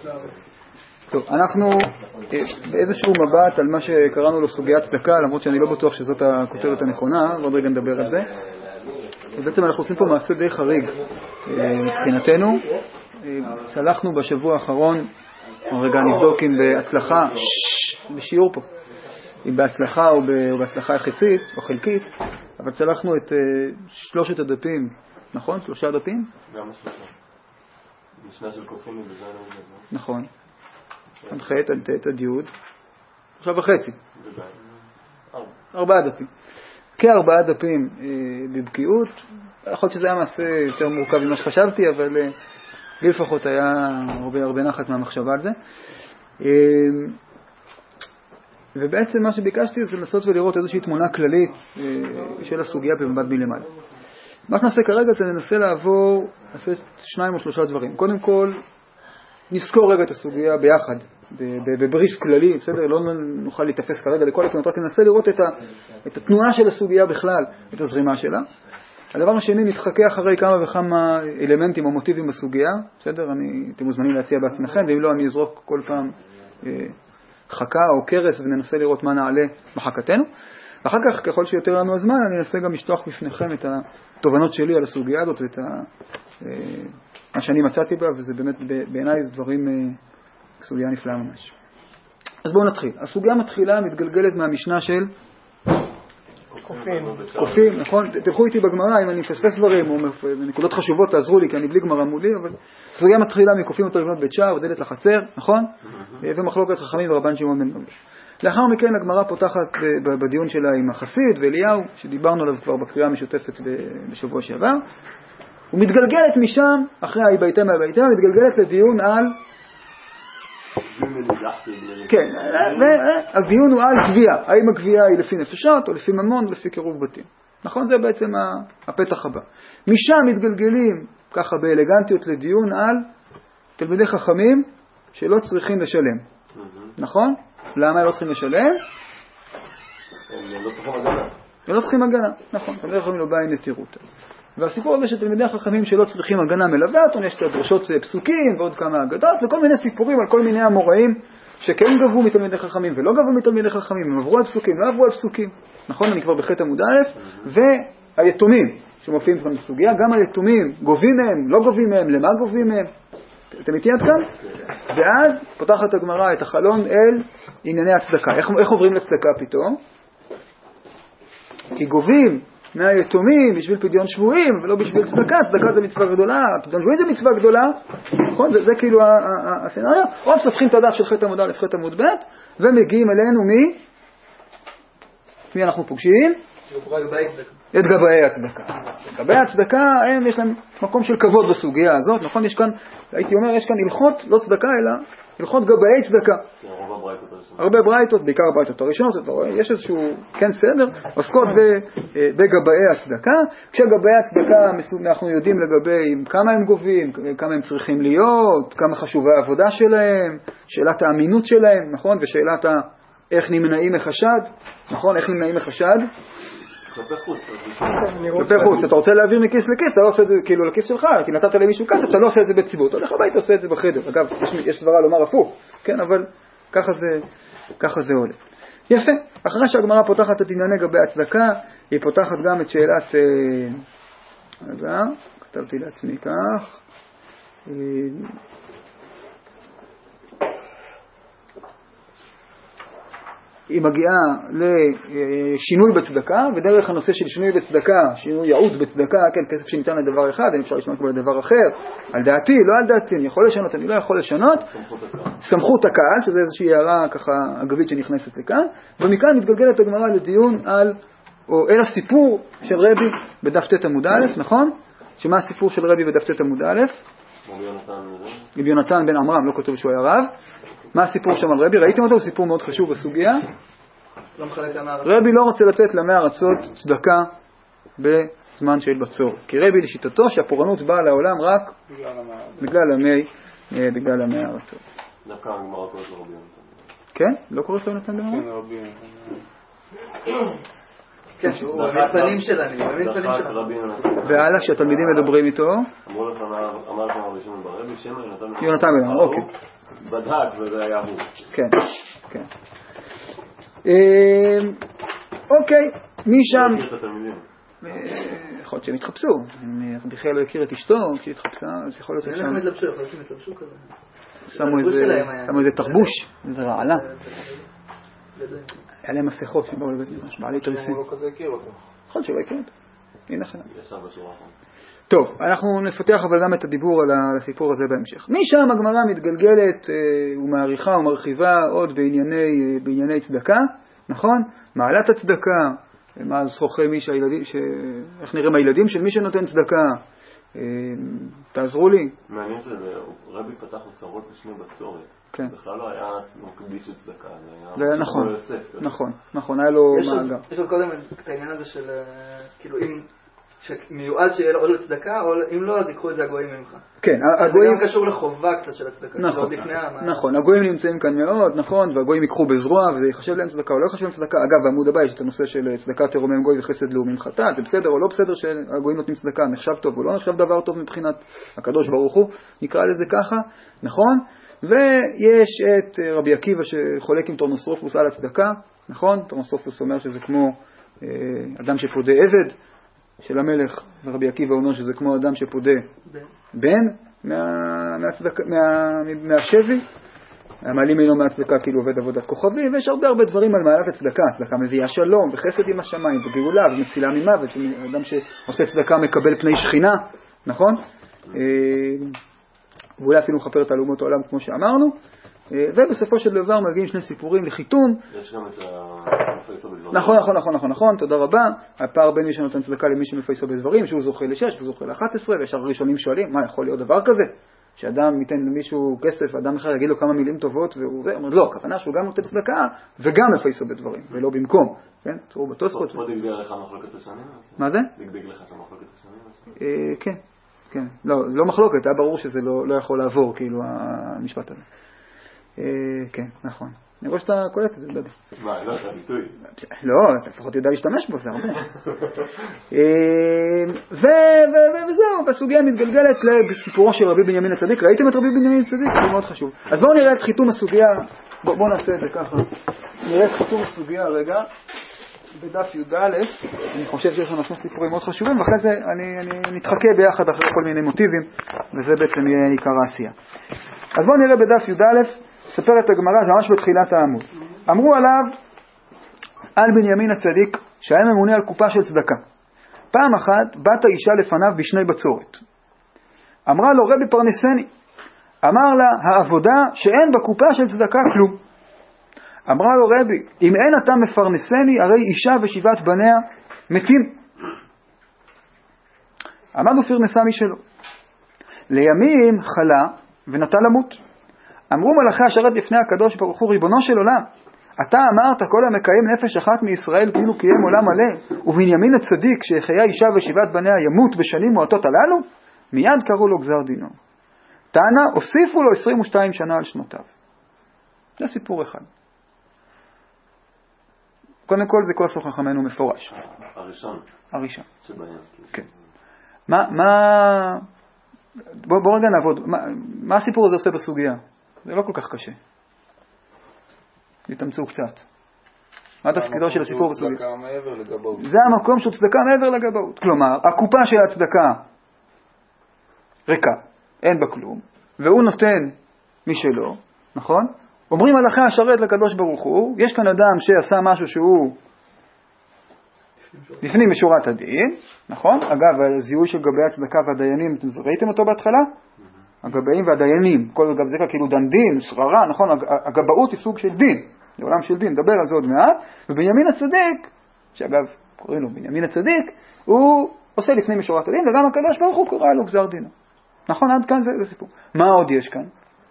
טוב, אנחנו באיזשהו מבט על מה שקראנו לו סוגיית צדקה, למרות שאני לא בטוח שזאת הכותרת הנכונה, ועוד רגע נדבר על זה. ובעצם אנחנו עושים פה מעשה די חריג מבחינתנו. צלחנו בשבוע האחרון, רגע נבדוק אם בהצלחה, בשיעור פה, אם בהצלחה או בהצלחה יחסית או חלקית, אבל צלחנו את 3 הדפים, נכון? 3 הדפים? גם 3. משנה של קופים ובזמן העובד. נכון. עד ח' עד ט' עד י'. עכשיו וחצי. 4 דפים. כ4 דפים בבקיאות. יכול להיות שזה היה מעשה יותר מורכב ממה שחשבתי, אבל לי לפחות היה הרבה נחת מהמחשבה על זה. ובעצם מה שביקשתי זה לנסות ולראות איזושהי תמונה כללית של הסוגיה במבט מלמעלה. מה שנעשה כרגע זה ננסה לעבור, נעשה 2 או 3 דברים. קודם כל, נזכור רגע את הסוגיה ביחד, בבריף כללי, בסדר? לא נוכל להתאפס כרגע לכל הקנות, רק ננסה לראות את התנועה של הסוגיה בכלל, את הזרימה שלה. הדבר השני, נתחכה אחרי כמה וכמה אלמנטים או מוטיבים בסוגיה, בסדר? אתם מוזמנים להציע בעצמכם, ואם לא, אני אזרוק כל פעם חכה או קרס וננסה לראות מה נעלה בחכתנו. אחר כך, ככל שיותר לנו הזמן, אני אנסה גם לשטוח בפניכם את התובנות שלי על הסוגיה הזאת ואת מה שאני מצאתי בה, וזה באמת בעיניי זה דברים, סוגיה נפלאה ממש. אז בואו נתחיל. הסוגיה מתחילה, מתגלגלת מהמשנה של קופים, נכון? תלכו איתי בגמרא, אם אני פספס דברים או נקודות חשובות תעזרו לי, כי אני בלי גמרא מולי, אבל הסוגיה מתחילה מקופים אותו לבנות בית שער, דלת לחצר, נכון? ומחלוקת חכמים ורבן שמעון בן גמליאל. לאחר מכן הגמרא פותחת בדיון שלה עם החסיד ואליהו, שדיברנו עליו כבר בקריאה המשותפת בשבוע שעבר, ומתגלגלת משם, אחרי היבייתם מהיבייתם, מתגלגלת לדיון על כן, הדיון הוא על גבייה. האם הגבייה היא לפי נפשות או לפי ממון, לפי קירוב בתים. נכון? זה בעצם הפתח הבא. משם מתגלגלים ככה באלגנטיות לדיון על תלמידי חכמים שלא צריכים לשלם. נכון? למה הם לא צריכים לשלם? הם לא צריכים הגנה. נכון, תלמידי חכמים לא באים לתירות. והסיפור הזה שתלמידי החכמים שלא צריכים הגנה מלווה אותנו, יש דרשות פסוקים ועוד כמה אגדות וכל מיני סיפורים על כל מיני אמוראים שכן גבו מתלמידי חכמים ולא גבו מתלמידי חכמים, הם עברו על פסוקים, לא עברו על פסוקים. נכון, אני כבר בחטא עמוד א', והיתומים שמופיעים כאן בסוגיה, גם היתומים גובים מהם, לא גובים מהם, למה גובים מהם? אתם איתי עד כאן? ואז פותחת הגמרא את החלון אל ענייני הצדקה. איך עוברים לצדקה פתאום? כי גובים מהיתומים בשביל פדיון שבויים ולא בשביל צדקה. צדקה זה מצווה גדולה, פדיון שבויים זה מצווה גדולה, נכון? זה כאילו הסצנריו. או סופחים את הדף של חטא עמוד א', חטא עמוד ב', ומגיעים אלינו מי אנחנו פוגשים? את גבאי הצדקה. גבאי הצדקה הם יש להם מקום של כבוד בסוגיה הזאת, נכון? יש כאן, הייתי אומר, יש כאן הלכות לא צדקה אלא הלכות גבאי צדקה. הרבה ברייתות, בעיקר ברייתות הראשונות, יש איזשהו כן סדר, עוסקות בגבאי הצדקה. כשגבאי הצדקה אנחנו יודעים לגבי כמה הם גובים, כמה הם צריכים להיות, כמה חשובה העבודה שלהם, שאלת האמינות שלהם, נכון? ושאלת איך נמנעים מחשד, נכון? איך נמנעים מחשד? כלפי חוץ. אתה רוצה להעביר מכיס לכיס, אתה לא עושה את זה כאילו לכיס שלך, כי נתת למישהו כסף, אתה לא עושה את זה בציבור, אתה הולך הבית, עושה את זה בחדר. אגב, יש סברה לומר הפוך, כן, אבל ככה זה עולה. יפה. אחרי שהגמרא פותחת את ענייני גבי הצדקה, היא פותחת גם את שאלת, כתבתי לעצמי כך, היא מגיעה לשינוי בצדקה, ודרך הנושא של שינוי בצדקה, שינוי ייעוד בצדקה, כן, כסף שניתן לדבר אחד, אני אפשר לשנות כבר לדבר אחר, על דעתי, לא על דעתי, אני יכול לשנות, אני לא יכול לשנות, סמכות הקהל, שזה איזושהי הערה ככה אגבית שנכנסת לכאן, ומכאן מתגלגלת הגמרא לדיון או אל הסיפור של רבי בדף ט' עמוד א', נכון? שמה הסיפור של רבי בדף ט' עמוד א'? רבי יונתן בן עמרם, לא כתוב שהוא היה רב. מה הסיפור שם על רבי? ראיתם אותו? הוא סיפור מאוד חשוב בסוגיה. רבי לא רוצה לתת למי ארצות צדקה בזמן של בצורת. כי רבי לשיטתו שהפורענות באה לעולם רק בגלל המי ארצות. דווקא הגמרא קוראת לו רבי יונתן. כן? לא קוראת לו יונתן בן עמרם? כן, רבי יונתן. כן, הוא המפנים שלנו, והלאה, כשהתלמידים מדברים איתו אמרו לך, אמר לך רבי שמעון בר רבי, שם יונתן בן עמרם, אוקיי. בדק וזה היה הוא. כן, כן. אוקיי, משם... לא הכיר את התלמידים. יכול להיות שהם התחפשו. אם רבי חייא לא הכיר את אשתו, כשהיא התחפשה, אז יכול להיות שהם התלבשו, יכול להיות שהם התלבשו כזה. שמו איזה תרבוש, איזה רעלה. היה להם מסכות שבאו לבית מדרש, בעלי תריסים. הוא לא כזה הכיר אותו. יכול להיות שלא הכיר אותו. הנה חלק. ישר בשורה האחרונה. טוב, אנחנו נפתח אבל גם את הדיבור על הסיפור הזה בהמשך. משם הגמרא מתגלגלת ומעריכה ומרחיבה עוד בענייני צדקה, נכון? מעלת הצדקה, מה זכוכי מי שהילדים, איך נראה מהילדים של מי שנותן צדקה, תעזרו לי. מעניין שרבי פתח אוצרות בשני בצורת. כן. בכלל לא היה מקדיש של צדקה, זה היה נכון, היה לו מאגר. יש עוד קודם את העניין הזה של, כאילו, אם מיועד שיהיה לו עוד לצדקה, או אם לא, אז יקחו את זה הגויים ממך. כן, הגויים... זה גם קשור לחובה קצת של הצדקה. נכון, הגויים נמצאים כאן מאוד, נכון, והגויים יקחו בזרוע, וזה יחשב להם צדקה או לא יחשב להם צדקה. אגב, בעמוד הבא יש את הנושא של צדקה תרומם גוי וחסד לאומים חטאת, זה בסדר או לא בסדר שהגויים נותנים צדקה, נחשב טוב או לא נחשב דבר טוב מבחינת הקדוש ברוך הוא, נקרא לזה ככה, נכון? ויש את רבי עקיבא שחולק עם טורנוסרופוס על הצדקה, נכון? טורנוסרופוס אומר שזה כמו אדם שפודה עבד של המלך, ורבי עקיבא אומר שזה כמו אדם שפודה בן מהשבי, המעלים אינו מהצדקה כאילו עובד עבודת כוכבי, ויש הרבה דברים על מעלת הצדקה. הצדקה מביאה שלום וחסד עם השמיים וגאולה ומצילה ממוות, אדם שעושה צדקה מקבל פני שכינה, נכון? ואולי אפילו מחפר את תעלומות העולם כמו שאמרנו, ובסופו של דבר מגיעים שני סיפורים לחיתום. יש גם את המפייסו בדברים. נכון, תודה רבה. הפער בין מי שנותן צדקה למי שמפייסו בדברים, שהוא זוכה ל6 וזוכה ל11, ויש הראשונים שואלים, מה יכול להיות דבר כזה? שאדם ייתן למישהו כסף, אדם אחר יגיד לו כמה מילים טובות, והוא אומר, לא, הכוונה שהוא גם נותן צדקה וגם מפייסו בדברים, ולא במקום. כן? תראו בתוספות. פה דגדג לך מחלוקת השנים? מה זה? דגדג לך שמחלוקת השנים? כן. לא, זה לא מחלוקת, היה ברור שזה לא יכול לעבור, כאילו, המשפט הזה. כן, נכון. אני רואה שאתה קולט את זה, לא יודע. מה, לא, זה הביטוי. לא, אתה לפחות יודע להשתמש בו, זה הרבה. וזהו, והסוגיה מתגלגלת לסיפורו של רבי בנימין הצדיק. ראיתם את רבי בנימין הצדיק? זה מאוד חשוב. אז בואו נראה את חיתום הסוגיה, בואו נעשה את זה ככה. נראה את חיתום הסוגיה רגע, בדף י"א. אני חושב שיש לנו שני סיפורים מאוד חשובים, ואחרי זה אני נתחכה ביחד אחרי כל מיני מוטיבים, וזה בעצם יהיה עיקר העשייה. אז בואו נראה בדף י"א, ספרת הגמרא, זה ממש בתחילת העמוד. אמרו עליו, על בנימין הצדיק, שהיה ממונה על קופה של צדקה. פעם אחת בת האישה לפניו בשני בצורת. אמרה לו, רבי פרנסני. אמר לה, העבודה שאין בקופה של צדקה כלום. אמרה לו, רבי, אם אין אתה מפרנסני, הרי אישה ושבעת בניה מתים. עמד ופרנסה משלו. לימים חלה ונטה למות. אמרו מלאכי השרת לפני הקדוש ברוך הוא, ריבונו של עולם, אתה אמרת כל המקיים נפש אחת מישראל כאילו קיים עולם מלא, ובנימין הצדיק שחיה אישה ושבעת בניה ימות בשנים מועטות הללו, מיד קראו לו גזר דינו. טענה, הוסיפו לו 22 שנה על שנותיו. זה סיפור אחד. קודם כל זה כל סוף חכמנו מפורש. הראשון. שבהם. כן. בוא רגע נעבוד. מה הסיפור הזה עושה בסוגיה? זה לא כל כך קשה. יתאמצו קצת. מה תפקידו של הסיפור בסוגיה? זה המקום של צדקה מעבר לגבאות. כלומר, הקופה של הצדקה ריקה, אין בה כלום, והוא נותן משלו, נכון? אומרים מלאכי השרת לקדוש ברוך הוא, יש כאן אדם שעשה משהו שהוא לפנים משורת הדין, נכון? אגב, הזיהוי של גבי הצדקה והדיינים, אתם ראיתם אותו בהתחלה? הגבאים והדיינים, כל אגב זה כאילו דן דין, שררה, נכון? הגבאות היא סוג של דין, זה עולם של דין, נדבר על זה עוד מעט. ובנימין הצדיק, שאגב קוראים לו בנימין הצדיק, הוא עושה לפנים משורת הדין, וגם הקדוש ברוך הוא קורא לו גזר דינו. נכון, עד כאן זה סיפור. מה עוד יש כאן?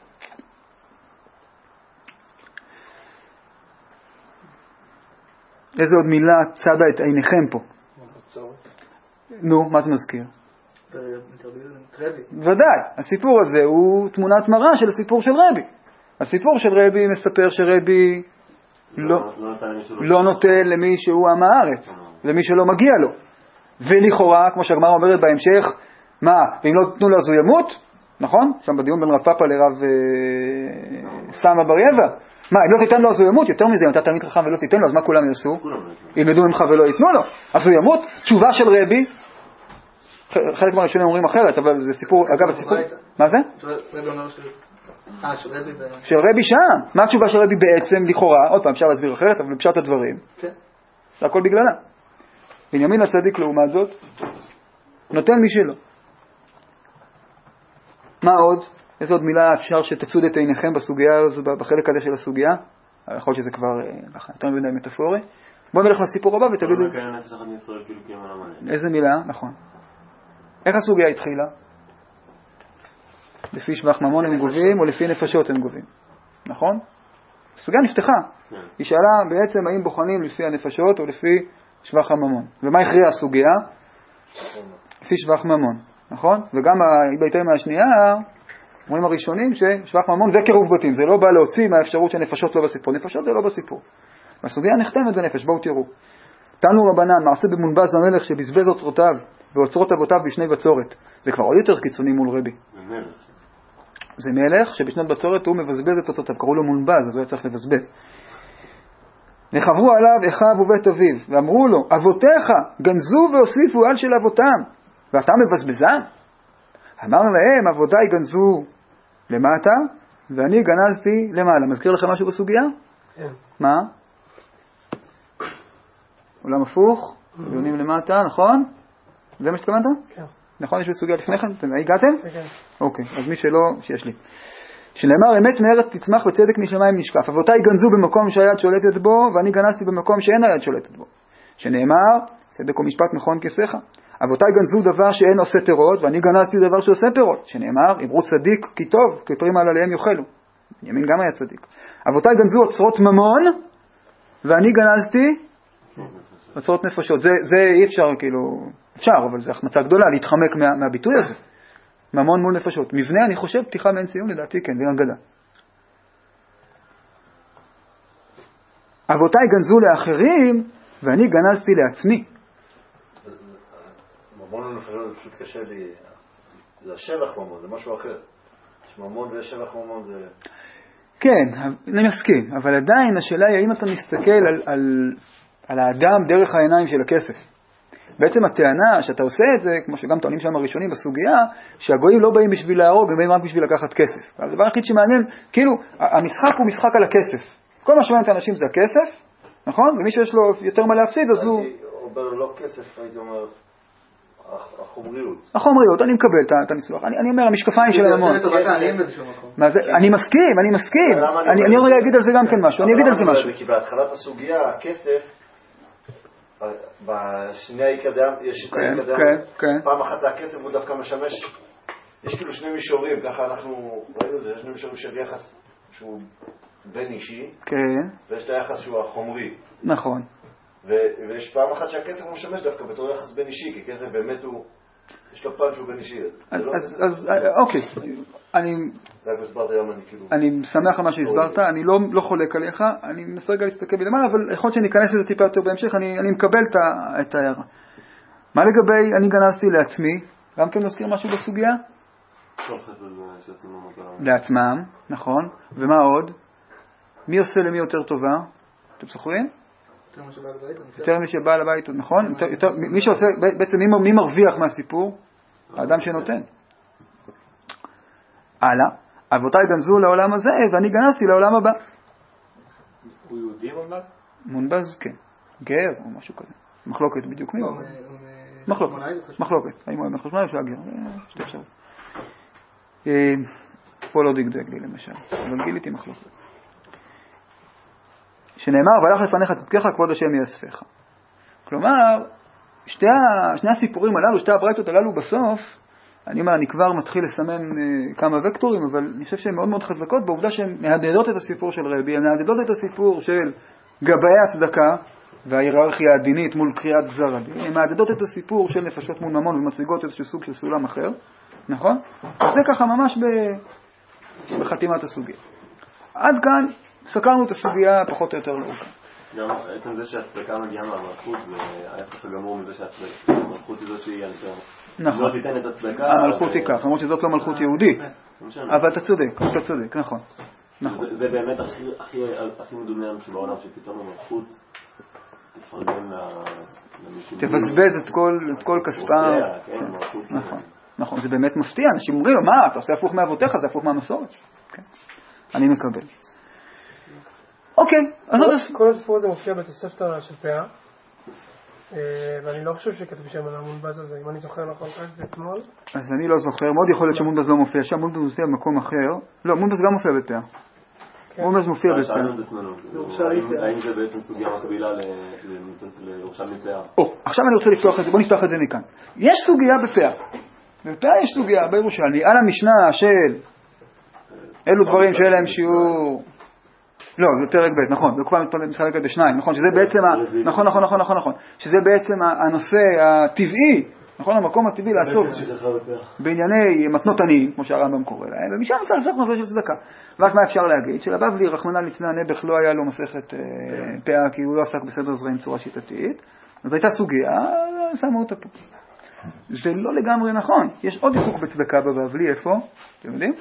איזה עוד מילה צדה את עיניכם פה? נו, מה זה מזכיר? ודאי, הסיפור הזה הוא תמונת מראה של הסיפור של רבי. הסיפור של רבי מספר שרבי לא נותן למי שהוא עם הארץ, למי שלא מגיע לו. ולכאורה, כמו שהגמרא אומרת בהמשך, מה, ואם לא תתנו לו אז הוא ימות? נכון? שם בדיון בין רב פאפא לרב סמא בר יבא. מה, אם לא תיתן לו אז הוא ימות? יותר מזה, אם אתה תלמיד חכם ולא תיתן לו, אז מה כולם יעשו? ילמדו ממך ולא ייתנו לו, אז הוא ימות. תשובה של רבי, חלק מהראשונים אומרים אחרת, אבל זה סיפור, אגב הסיפור, מה זה? של רבי שם. מה התשובה של רבי בעצם, לכאורה, עוד פעם אפשר להסביר אחרת, אבל בפשט הדברים, זה הכל בגללה. בנימין הצדיק לעומת זאת, נותן משלו. מה עוד? איזו עוד מילה אפשר שתצוד את עיניכם בסוגיה הזו, בחלק הזה של הסוגיה? יכול להיות שזה כבר יותר מדי מטאפורי. בואו נלך לסיפור הבא ותגידו. איזה מילה? נכון. איך הסוגיה התחילה? לפי שבח ממון הם גובים או לפי נפשות הם גובים. נכון? הסוגיה נפתחה. היא שאלה בעצם האם בוחנים לפי הנפשות או לפי שבח הממון. ומה הכריע הסוגיה? לפי שבח ממון. נכון? וגם בהתאם מהשנייה אומרים הראשונים ששבח ממון וקירוב בתים. זה לא בא להוציא מהאפשרות שנפשות לא בסיפור. נפשות זה לא בסיפור. הסוגיה נחתמת בנפש. בואו תראו. תנו רבנן, מעשה במונבז המלך שבזבז אוצרותיו ואוצרות אבותיו בשני בצורת. זה כבר עוד יותר קיצוני מול רבי. זה מלך שבשנת בצורת הוא מבזבז את אוצרותיו. קראו לו מונבז, אז הוא היה צריך לבזבז. וחברו עליו אחיו ובית אביו, ואמרו לו, אבותיך גנזו והוסיפו על של אבותם, ואתה מבזבזם? אמר להם, אבותיי גנזו למטה, ואני גנזתי למעלה. מזכיר לכם משהו בסוגיה? כן. מה? עולם הפוך, עיונים למטה, נכון? זה מה שתכוונת? כן. נכון, יש בסוגיה לפניכם? אתם הגעתם? כן. אוקיי, אז מי שלא, שיש לי. שנאמר, אמת מארץ תצמח וצדק משמיים נשקף. אבותיי גנזו במקום שהיד שולטת בו, ואני גנזתי במקום שאין היד שולטת בו. שנאמר, צדק ומשפט נכון כסך. אבותיי גנזו דבר שאין עושה פירות, ואני גנזתי דבר שעושה פירות. שנאמר, אמרו צדיק כי טוב, כי פרי מעל עליהם יאכלו. בנימין גם היה צדיק. אבותיי גנזו אוצרות ממון, ואני גנזתי אוצרות נפשות. זה אי אפשר, כאילו, אפשר, אבל זה החמצה גדולה להתחמק מהביטוי הזה. ממון מול נפשות. מבנה, אני חושב, פתיחה מעין סיום, לדעתי, כן, והגדה. אבותיי גנזו לאחרים, ואני גנזתי לעצמי. ממון מול נפשות זה פשוט קשה לי. זה השבח ממון, זה משהו אחר. יש ממון ושבח ממון זה... כן, אני מסכים, אבל עדיין השאלה היא, האם אתה מסתכל על האדם דרך העיניים של הכסף? בעצם הטענה שאתה עושה את זה, כמו שגם טוענים שם הראשונים בסוגיה, שהגויים לא באים בשביל להרוג, הם באים רק בשביל לקחת כסף. אז הדבר היחיד שמעניין, כאילו, המשחק הוא משחק על הכסף. כל מה שמעניין את האנשים זה הכסף, נכון? ומי שיש לו יותר מה להפסיד, אז הוא... הייתי אומר לא כסף, הייתי אומר החומריות. החומריות, אני מקבל את הניסוח. אני אומר, המשקפיים של הממון. אני מסכים. אני רגע אגיד על זה גם כן משהו. אני אגיד על זה משהו. כי בהתחלת הסוגיה, הכסף, בשני העיקדם, יש את העיקדם, פעם אחת הכסף הוא דווקא משמש, יש כאילו שני מישורים, ככה אנחנו ראינו את זה, יש שני מישורים של יחס שהוא בין אישי, ויש את היחס שהוא החומרי. נכון. ויש פעם אחת שהכסף הוא משמש דווקא בתור יחס בין אישי, כי כסף באמת הוא, יש לו פעם שהוא בין אישי. אז אוקיי, אני שמח על מה שהסברת, אני לא חולק עליך, אני מנסה רגע להסתכל בלמעלה, אבל יכול להיות שאני אכנס לזה טיפה יותר בהמשך, אני מקבל את ההערה. מה לגבי אני גנזתי לעצמי? גם כן נזכיר משהו בסוגיה? לעצמם, נכון. ומה עוד? מי עושה למי יותר טובה? אתם זוכרים? יותר מי שבא לבית, נכון? מי שעושה, בעצם מי מרוויח מהסיפור? האדם שנותן. הלאה, אבותיי גנזו לעולם הזה ואני גנזתי לעולם הבא. הוא יהודי מונבז? מונבז, כן. גר או משהו כזה. מחלוקת בדיוק מי? מחלוקת. האם הוא היה מחשמל או שהוא היה גר? שתי אפשרות. פה לא דגדג לי למשל, אבל גיליתי מחלוקת. שנאמר, והלך לפניך צדקך כבוד השם יאספך. כלומר, שני הסיפורים הללו, שתי הברייתות הללו בסוף, אני כבר מתחיל לסמן כמה וקטורים, אבל אני חושב שהן מאוד מאוד חזקות בעובדה שהן מהדהדות את הסיפור של רבי, הן מהדהדות את הסיפור של גבאי הצדקה וההיררכיה הדינית מול קריאת גזר הדין, הן מהדהדות את הסיפור של נפשות מול ממון ומציגות איזשהו סוג של סולם אחר, נכון? אז זה ככה ממש בחתימת הסוגיה. עד כאן סקרנו את הסוגיה פחות או יותר לעוקה. גם עצם זה שהצדקה מגיעה מהמלכות, וההפך הגמור מזה שהמלכות היא זאת שהיא יותר... נכון. לא תיתן את הצדקה... המלכות היא כך, למרות שזאת לא מלכות יהודית. אבל אתה צודק, נכון. נכון. זה באמת הכי מדומיין שבעולם שפתאום המלכות תפרגן למישהו. תבזבז את כל כספה. נכון, זה באמת מפתיע. אנשים אומרים, מה, אתה עושה הפוך מאבותיך, זה הפוך מהמסורת. אני מקבל. אוקיי, אז כל הסיפור הזה מופיע בתוספתא של פאה, ואני לא חושב שכתוב שם על המונבז הזה, אם אני זוכר נכון רק זה אתמול. אז אני לא זוכר, מאוד יכול להיות שמונבז לא מופיע שם, מונבז מופיע במקום אחר. לא, מונבז גם מופיע בפאה. מונבז מופיע בפאה. האם זה בעצם סוגיה מקבילה לירושלמי פאה? עכשיו אני רוצה לפתוח את זה, בוא נפתח את זה מכאן. יש סוגיה בפאה. בפאה יש סוגיה בירושלמי, על המשנה של אלו דברים שאלה הם שיעור... לא, זה פרק ב', נכון, זה כבר מתחלקת בשניים, נכון, שזה בעצם, נכון, שזה בעצם הנושא הטבעי, נכון, המקום הטבעי לעסוק בענייני מתנות עניים, כמו שהרמב"ם קורא להם, ומשם אפשר לעסוק נושא של צדקה. ואז מה אפשר להגיד? שלבבלי, רחמנא ליצלן, נעבך לא היה לו מסכת פאה, כי הוא לא עסק בסדר זרעים צורה שיטתית, אז הייתה סוגיה, שמו אותה פה. זה לא לגמרי נכון, יש עוד עיסוק בצדקה בבבלי, איפה? אתם יודעים?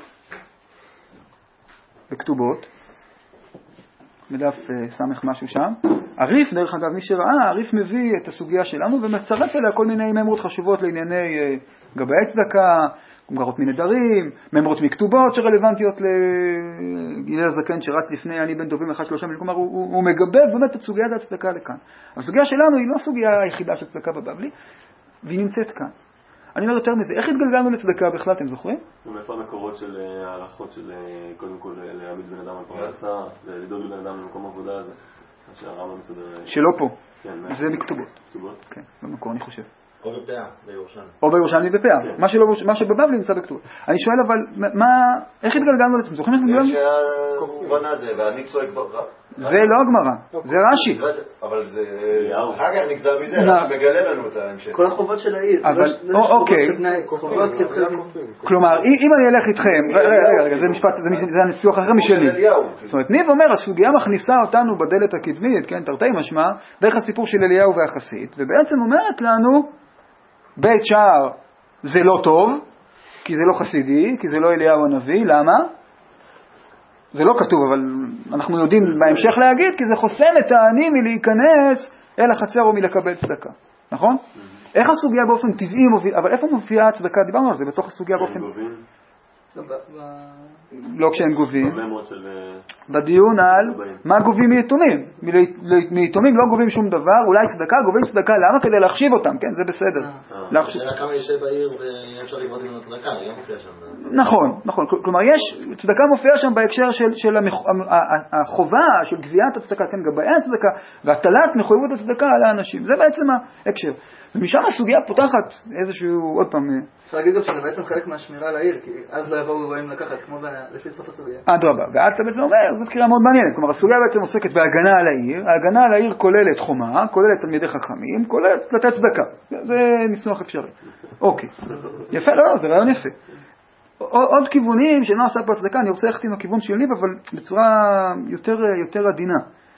בכתובות. בדף סמך משהו שם. הריף, דרך אגב, מי שראה, הריף מביא את הסוגיה שלנו ומצרף אליה כל מיני ממרות חשובות לענייני גבאי צדקה, גמרות מנדרים, ממרות מכתובות שרלוונטיות לגילי הזקן שרץ לפני אני בן דובים 1-3 מילים. כלומר, הוא מגבב באמת את סוגיית הצדקה לכאן. הסוגיה שלנו היא לא הסוגיה היחידה של צדקה בבבלי, והיא נמצאת כאן. אני אומר יותר מזה, איך התגלגלנו לצדקה בכלל, אתם זוכרים? מאיפה המקורות של ההלכות של קודם כל להעמיד בן אדם על פרנסה ולדאוג לבן אדם במקום עבודה הזה? שהרמב"ם מסדר... שלא פה. כן, זה מכתובות. כתובות? כן, במקור אני חושב. או בפאה, בירושלמי. או בירושלמי בפאה. מה שבבבלי נמצא בכתובות. אני שואל אבל, איך התגלגלנו לצדקה? זוכרים איך התגלגלנו? יש שהבנה זה, ואני צועק... זה לא הגמרא, זה רש"י. אבל זה... אחר כך נגזר מזה, רש"י מגלה לנו את ההמשך. כל החובות של העיר. אוקיי. כלומר, אם אני אלך איתכם, רגע, זה הניסוח אחר משלי. זאת אומרת, ניב אומר, הסוגיה מכניסה אותנו בדלת הקדמית, כן, תרתי משמע, דרך הסיפור של אליהו והחסית, ובעצם אומרת לנו, בית שער זה לא טוב, כי זה לא חסידי, כי זה לא אליהו הנביא, למה? זה לא כתוב, אבל אנחנו יודעים בהמשך להגיד, כי זה חוסם את העני מלהיכנס אל החצר או מלקבל צדקה. נכון? איך הסוגיה באופן טבעי מוביל, אבל איפה מופיעה הצדקה? דיברנו על זה, בתוך הסוגיה באופן... לא כשהם גובים. בדיון על מה גובים מיתומים. מיתומים לא גובים שום דבר, אולי צדקה, גובים צדקה, למה? כדי להחשיב אותם, כן? זה בסדר. השאלה כמה ישב בעיר ואפשר לבנות עם הצדקה, היא גם מופיעה שם. נכון. כלומר, צדקה מופיעה שם בהקשר של החובה של גביית הצדקה, כן? גבאי הצדקה, והטלת מחויבות הצדקה על האנשים. זה בעצם ההקשר. ומשם הסוגיה פותחת איזשהו, עוד פעם... אפשר להגיד גם שזה בעצם חלק מהשמירה על העיר, כי אז לא יבואו רואים לקחת, כמו לפי סוף הסוגיה. אדרבה, ואז אתה בעצם אומר, זאת קריאה מאוד מעניינת. כלומר, הסוגיה בעצם עוסקת בהגנה על העיר. ההגנה על העיר כוללת חומה, כוללת תלמידי חכמים, כוללת לתת צדקה. זה ניסוח אפשרי. אוקיי. יפה, לא, זה רעיון יפה. עוד כיוונים שלא עשה פה הצדקה, אני רוצה ללכת עם הכיוון שלי, אבל בצורה יותר עדינה.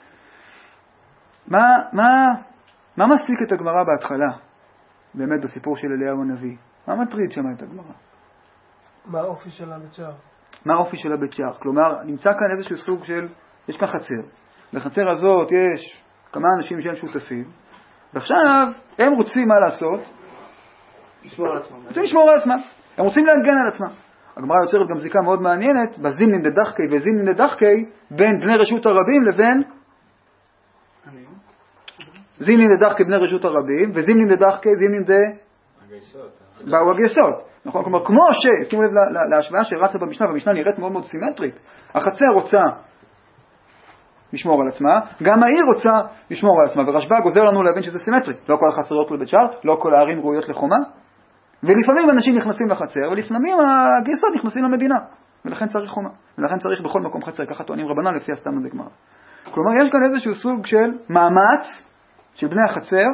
מה מעסיק את הגמרא בהתחלה? באמת בסיפור של אליהו הנביא. מה מטריד שם את הגמרא? מה האופי של הבית שער? מה האופי של הבית שער? כלומר, נמצא כאן איזשהו סוג של... יש כאן חצר. לחצר הזאת יש כמה אנשים שהם שותפים, ועכשיו הם רוצים מה לעשות? לשמור על עצמם. רוצים לשמור על עצמם. הם רוצים להגן על עצמם. הגמרא יוצרת גם זיקה מאוד מעניינת, בזימנין דדחקי וזימנין דדחקי, בין בני רשות הרבים לבין... זימנין דדחקי בני רשות הרבים, וזימנין דדחקי זימנין דה... באו הגייסות. נכון? כלומר, כמו שימו לב להשוואה שרצה במשנה, והמשנה נראית מאוד מאוד סימטרית. החצר רוצה לשמור על עצמה, גם העיר רוצה לשמור על עצמה, ורשב"א גוזר לנו להבין שזה סימטרי. לא כל החצרות לבית שער, לא כל הערים ראויות לחומה, ולפעמים אנשים נכנסים לחצר, ולפעמים הגייסות נכנסים למדינה, ולכן צריך חומה, ולכן צריך בכל מקום חצר, ככה טוענים רבנן לפי הסתם הזה גמרא. כלומר, יש כאן איזשהו סוג של מאמץ של בני החצר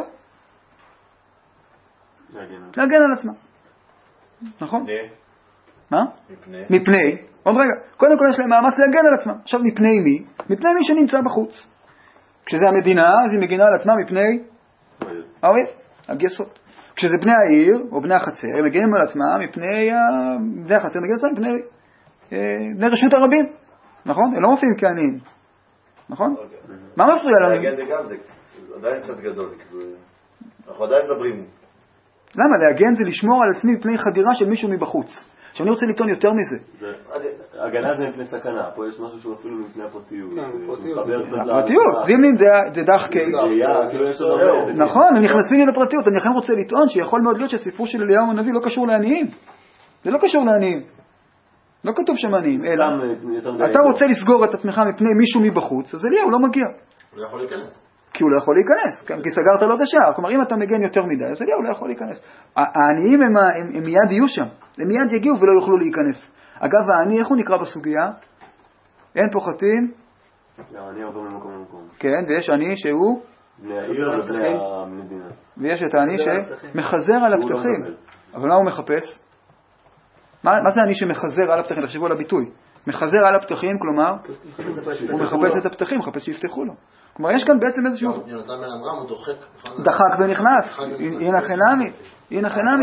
להגן על עצמם. נכון? מה? מפני. עוד רגע, קודם כל יש להם מאמץ להגן על עצמם. עכשיו מפני מי? מפני מי שנמצא בחוץ. כשזה המדינה, אז היא מגינה על עצמה מפני האויב, הגייסות. כשזה בני העיר, או בני החצר, הם מגינים על עצמם מפני... בני החצר מגינים על עצמם מפני בני רשות הרבים. נכון? הם לא מופיעים כעניים. נכון? מה מפריע לנו? להגן זה גם, זה עדיין קצת גדול. אנחנו עדיין מדברים. למה? להגן זה לשמור על עצמי מפני חדירה של מישהו מבחוץ. עכשיו אני רוצה לטעון יותר מזה. הגנה זה מפני סכנה, פה יש משהו שהוא אפילו מפני הפרטיות. הפרטיות, זימנים זה דחקי. נכון, הם נכנסים לי לפרטיות. אני לכן רוצה לטעון שיכול מאוד להיות שהסיפור של אליהו הנביא לא קשור לעניים. זה לא קשור לעניים. לא כתוב שם עניים, אלא אתה רוצה לסגור את עצמך מפני מישהו מבחוץ, אז אליהו לא מגיע. הוא לא יכול להיכנס. כי הוא לא יכול להיכנס, כי סגרת לו את השער. כלומר, אם אתה מגן יותר מדי, אז אליהו לא יכול להיכנס. העניים הם מיד יהיו שם. הם מיד יגיעו ולא יוכלו להיכנס. אגב, העני, איך הוא נקרא בסוגיה? אין פוחתים. העני עובר ממקום למקום. כן, ויש עני שהוא? בני העיר ובני המדינה. ויש את העני שמחזר על הפתחים. אבל מה הוא מחפש? מה זה עני שמחזר על הפתחים? תחשבו על הביטוי. מחזר על הפתחים, כלומר, הוא מחפש את הפתחים, מחפש שיפתחו לו. כלומר, יש כאן בעצם איזשהו... יונתן בן עמרם הוא דחק ונכנס. הנה חינמי. הנה חינמי.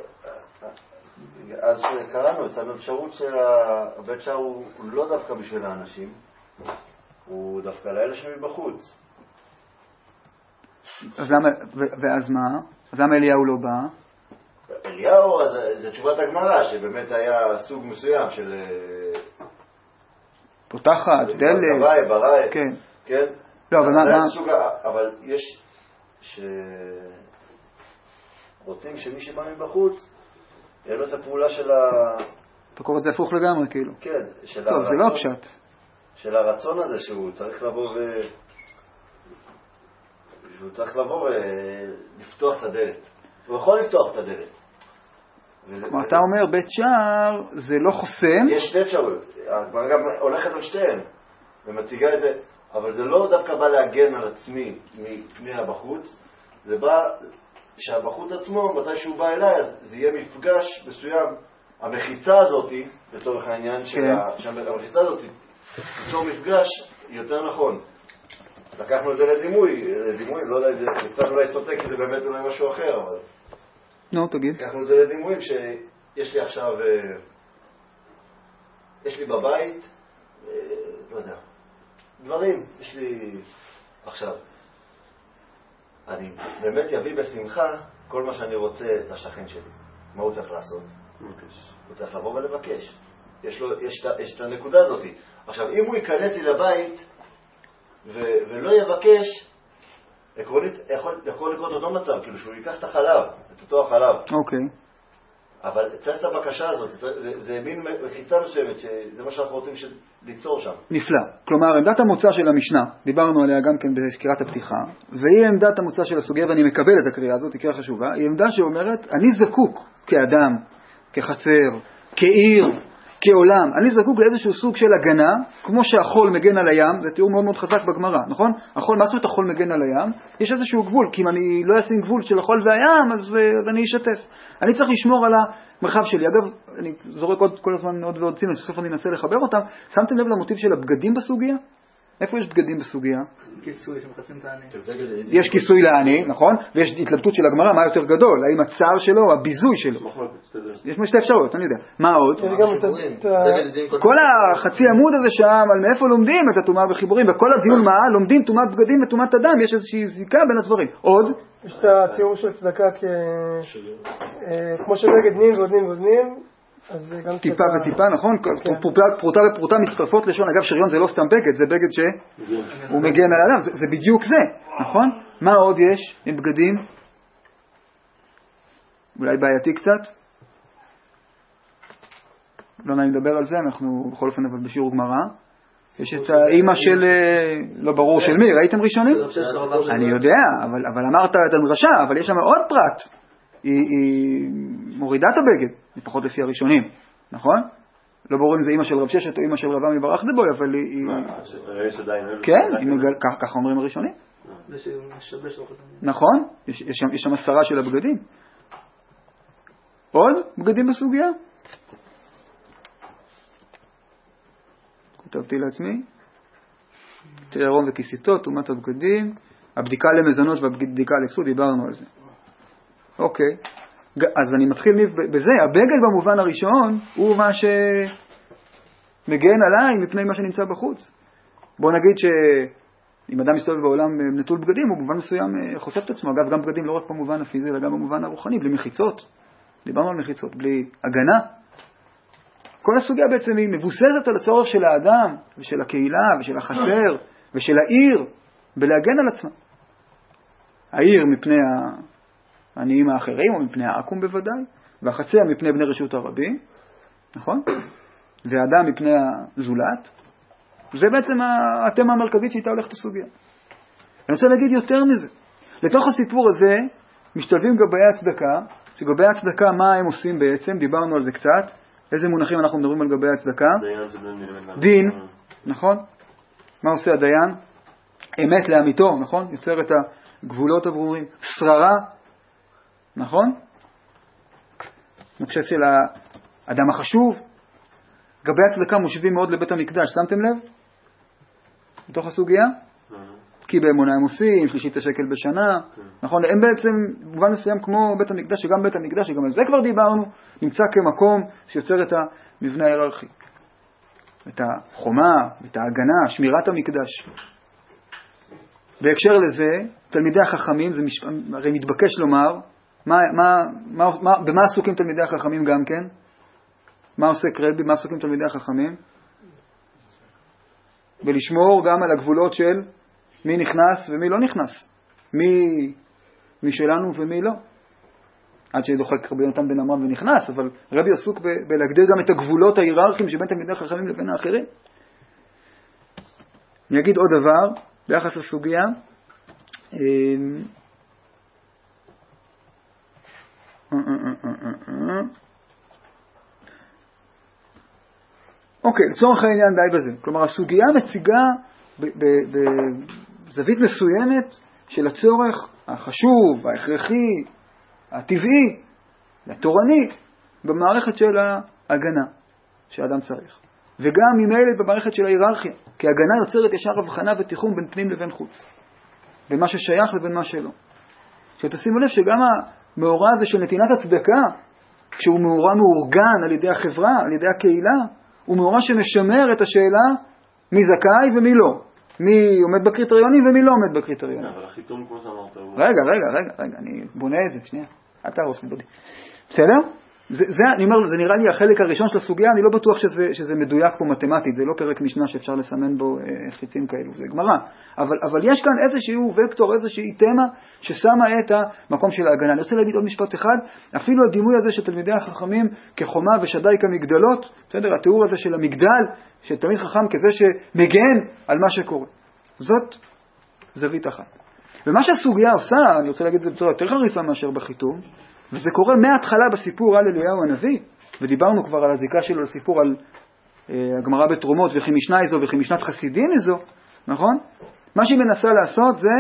אז קראנו, יצאנו אפשרות שהבית שער הוא לא דווקא בשביל האנשים, הוא דווקא לאלה שמבחוץ. ואז מה? אז למה אליהו לא בא? אליהו, זה תשובת הגמרא, שבאמת היה סוג מסוים של... פותחת, דלת. בראי. כן. כן? לא, אבל מה... אבל יש רוצים שמי שבא מבחוץ, יהיה לו את הפעולה של אתה קורא את זה הפוך לגמרי, כאילו. כן. טוב, זה לא פשט. של הרצון הזה שהוא צריך לבוא ולפתוח את הדלת. הוא יכול לפתוח את הדלת. כלומר, אתה אומר, בית שער זה לא חוסם. יש שתי אפשרויות. הגמרא גם הולכת על שתיהן ומציגה את זה, אבל זה לא דווקא בא להגן על עצמי מפני הבחוץ, זה בא שהבחוץ עצמו, מתי שהוא בא אליי, אז זה יהיה מפגש מסוים. המחיצה הזאת, לצורך העניין, שהמחיצה הזאת ליצור מפגש יותר נכון. לקחנו את זה לדימוי, לא יודע, זה קצת אולי סוטה, כי זה באמת אולי משהו אחר, אבל... נו, תגיד. לקחנו את זה לדימויים שיש לי עכשיו, יש לי בבית, לא יודע, דברים, יש לי עכשיו. אני באמת יביא בשמחה כל מה שאני רוצה לשכן שלי. מה הוא צריך לעשות? הוא צריך לבוא ולבקש. יש את הנקודה הזאת. עכשיו, אם הוא ייכנס לי לבית ולא יבקש, עקרונית יכול לקרות אותו מצב, כאילו שהוא ייקח את החלב, את אותו החלב. אוקיי. אבל צריך את הבקשה הזאת, זה מין מחיצה מסוימת, שזה מה שאנחנו רוצים ליצור שם. נפלא. כלומר, עמדת המוצא של המשנה, דיברנו עליה גם כן בקריאת הפתיחה, והיא עמדת המוצא של הסוגיה, ואני מקבל את הקריאה הזאת, היא קריאה חשובה, היא עמדה שאומרת, אני זקוק כאדם, כחצר, כעיר, כעולם, אני זקוק לאיזשהו סוג של הגנה, כמו שהחול מגן על הים, זה תיאור מאוד מאוד חזק בגמרא, נכון? החול, מה זאת החול מגן על הים? יש איזשהו גבול, כי אם אני לא אשים גבול של החול והים, אז אני אשתף. אני צריך לשמור על המרחב שלי. אגב, אני זורק כל הזמן עוד ועוד צינות, בסוף אני אנסה לחבר אותם. שמתם לב למוטיב של הבגדים בסוגיה? איפה יש בגדים בסוגיה? כיסוי שמכסים את העני. יש כיסוי לעני, נכון? ויש התלבטות של הגמרא, מה יותר גדול? האם הצער שלו או הביזוי שלו? יש שתי אפשרויות, אני יודע. מה עוד? כל החצי עמוד הזה שם, על מאיפה לומדים את הטומאה וחיבורים, וכל הדיון מה? לומדים טומאת בגדים וטומאת אדם, יש איזושהי זיקה בין הדברים. עוד? יש את התיאור של צדקה כמו שבגד נין ועודנים ועודנים, טיפה וטיפה, נכון? פרוטה ופרוטה מצטרפות לשון. אגב, שריון זה לא סתם בגד, זה בגד שהוא מגן על האדם, זה בדיוק זה, נכון? מה עוד יש עם בגדים? אולי בעייתי קצת? לא נעים לדבר על זה, אנחנו בכל אופן אבל בשיעור גמרא. יש את האמא של, לא ברור של מי, ראיתם ראשונים? אני יודע, אבל אמרת את הדרשה, אבל יש שם עוד פרט. היא מורידה את הבגד, לפחות לפי הראשונים, נכון? לא ברור אם זה אמא של רב ששת או אמא של רבה מברך דבוי, אבל היא... כן, ככה אומרים הראשונים. נכון, יש שם 10 של הבגדים. עוד בגדים בסוגיה? כתבתי לעצמי. תיארון וכיסיתות, תאומת הבגדים, הבדיקה למזונות והבדיקה לכסות, דיברנו על זה. אוקיי, אז אני מתחיל בזה, הבגד במובן הראשון הוא מה מגן עליי מפני מה שנמצא בחוץ. בוא נגיד שאם אדם מסתובב בעולם נטול בגדים, הוא במובן מסוים חושף את עצמו. אגב, גם בגדים לא רק במובן הפיזי, אלא גם במובן הרוחני, בלי מחיצות. דיברנו על מחיצות, בלי הגנה. כל הסוגיה בעצם היא מבוססת על הצורך של האדם, ושל הקהילה, ושל החצר, ושל העיר, בלהגן על עצמה. העיר מפני העניים האחרים, או מפני העקום בוודאי, והחצר מפני בני רשות הרבים, נכון? והאדם מפני הזולת. זה בעצם התמה המרכזית שאיתה הולכת הסוגיה. אני רוצה להגיד יותר מזה. לתוך הסיפור הזה משתלבים גבאי הצדקה, שגבאי הצדקה מה הם עושים בעצם, דיברנו על זה קצת, איזה מונחים אנחנו מדברים על גבאי הצדקה? דין, נכון? מה עושה הדיין? אמת לאמיתו, נכון? יוצר את הגבולות הברורים. שררה, נכון? מקשה של האדם החשוב. גבאי הצדקה מושבים מאוד לבית המקדש, שמתם לב? בתוך הסוגיה? כי באמונה הם עושים, שלישית השקל בשנה, נכון? הם בעצם במובן מסוים כמו בית המקדש, שגם בית המקדש, שגם על זה כבר דיברנו, נמצא כמקום שיוצר את המבנה ההיררכי. את החומה, את ההגנה, שמירת המקדש. בהקשר לזה, תלמידי החכמים, זה הרי מתבקש לומר, במה עסוקים תלמידי החכמים גם כן? מה עוסק רבי? מה עסוקים תלמידי החכמים? ולשמור גם על הגבולות של מי נכנס ומי לא נכנס. מי שלנו ומי לא. עד שדוחק רבי יונתן בן עמרם ונכנס, אבל רבי עסוק בלהגדיר גם את הגבולות ההיררכיים שבין תלמידי החכמים לבין האחרים. אני אגיד עוד דבר ביחס לסוגיה. אוקיי, לצורך העניין די בזה. כלומר, הסוגיה מציגה בזווית מסוימת של הצורך החשוב, ההכרחי, הטבעי, התורני, במערכת של ההגנה שהאדם צריך. וגם ממילא במערכת של ההיררכיה, כי ההגנה יוצרת ישר הבחנה ותיחום בין פנים לבין חוץ, בין מה ששייך לבין מה שלא. שתשימו לב שגם המאורע הזה של נתינת הצדקה, כשהוא מאורע מאורגן על ידי החברה, על ידי הקהילה, הוא מאורע שמשמר את השאלה מי זכאי ומי לא. מי עומד בקריטריונים ומי לא עומד בקריטריונים. אבל החיתום כמו שאמרת הוא... רגע, אני בונה את זה, שנייה. אל תהרוס מבודי. בסדר? אני אומר, זה נראה לי החלק הראשון של הסוגיה, אני לא בטוח שזה מדויק פה מתמטית, זה לא פרק משנה שאפשר לסמן בו חיצים כאלו, זה גמרא. אבל יש כאן איזשהו וקטור, איזושהי תמה ששמה את המקום של ההגנה. אני רוצה להגיד עוד משפט אחד, אפילו הדימוי הזה של תלמידי החכמים כחומה ושדי כמגדלות, בסדר? התיאור הזה של המגדל, של תלמיד חכם כזה שמגן על מה שקורה. זאת זווית אחת. ומה שהסוגיה עושה, אני רוצה להגיד את זה בצורה יותר חריפה מאשר בחיתום, וזה קורה מההתחלה בסיפור על אליהו הנביא, ודיברנו כבר על הזיקה שלו לסיפור על הגמרא בתרומות, וכי משנה איזו וכי משנת חסידים איזו, נכון? מה שהיא מנסה לעשות זה,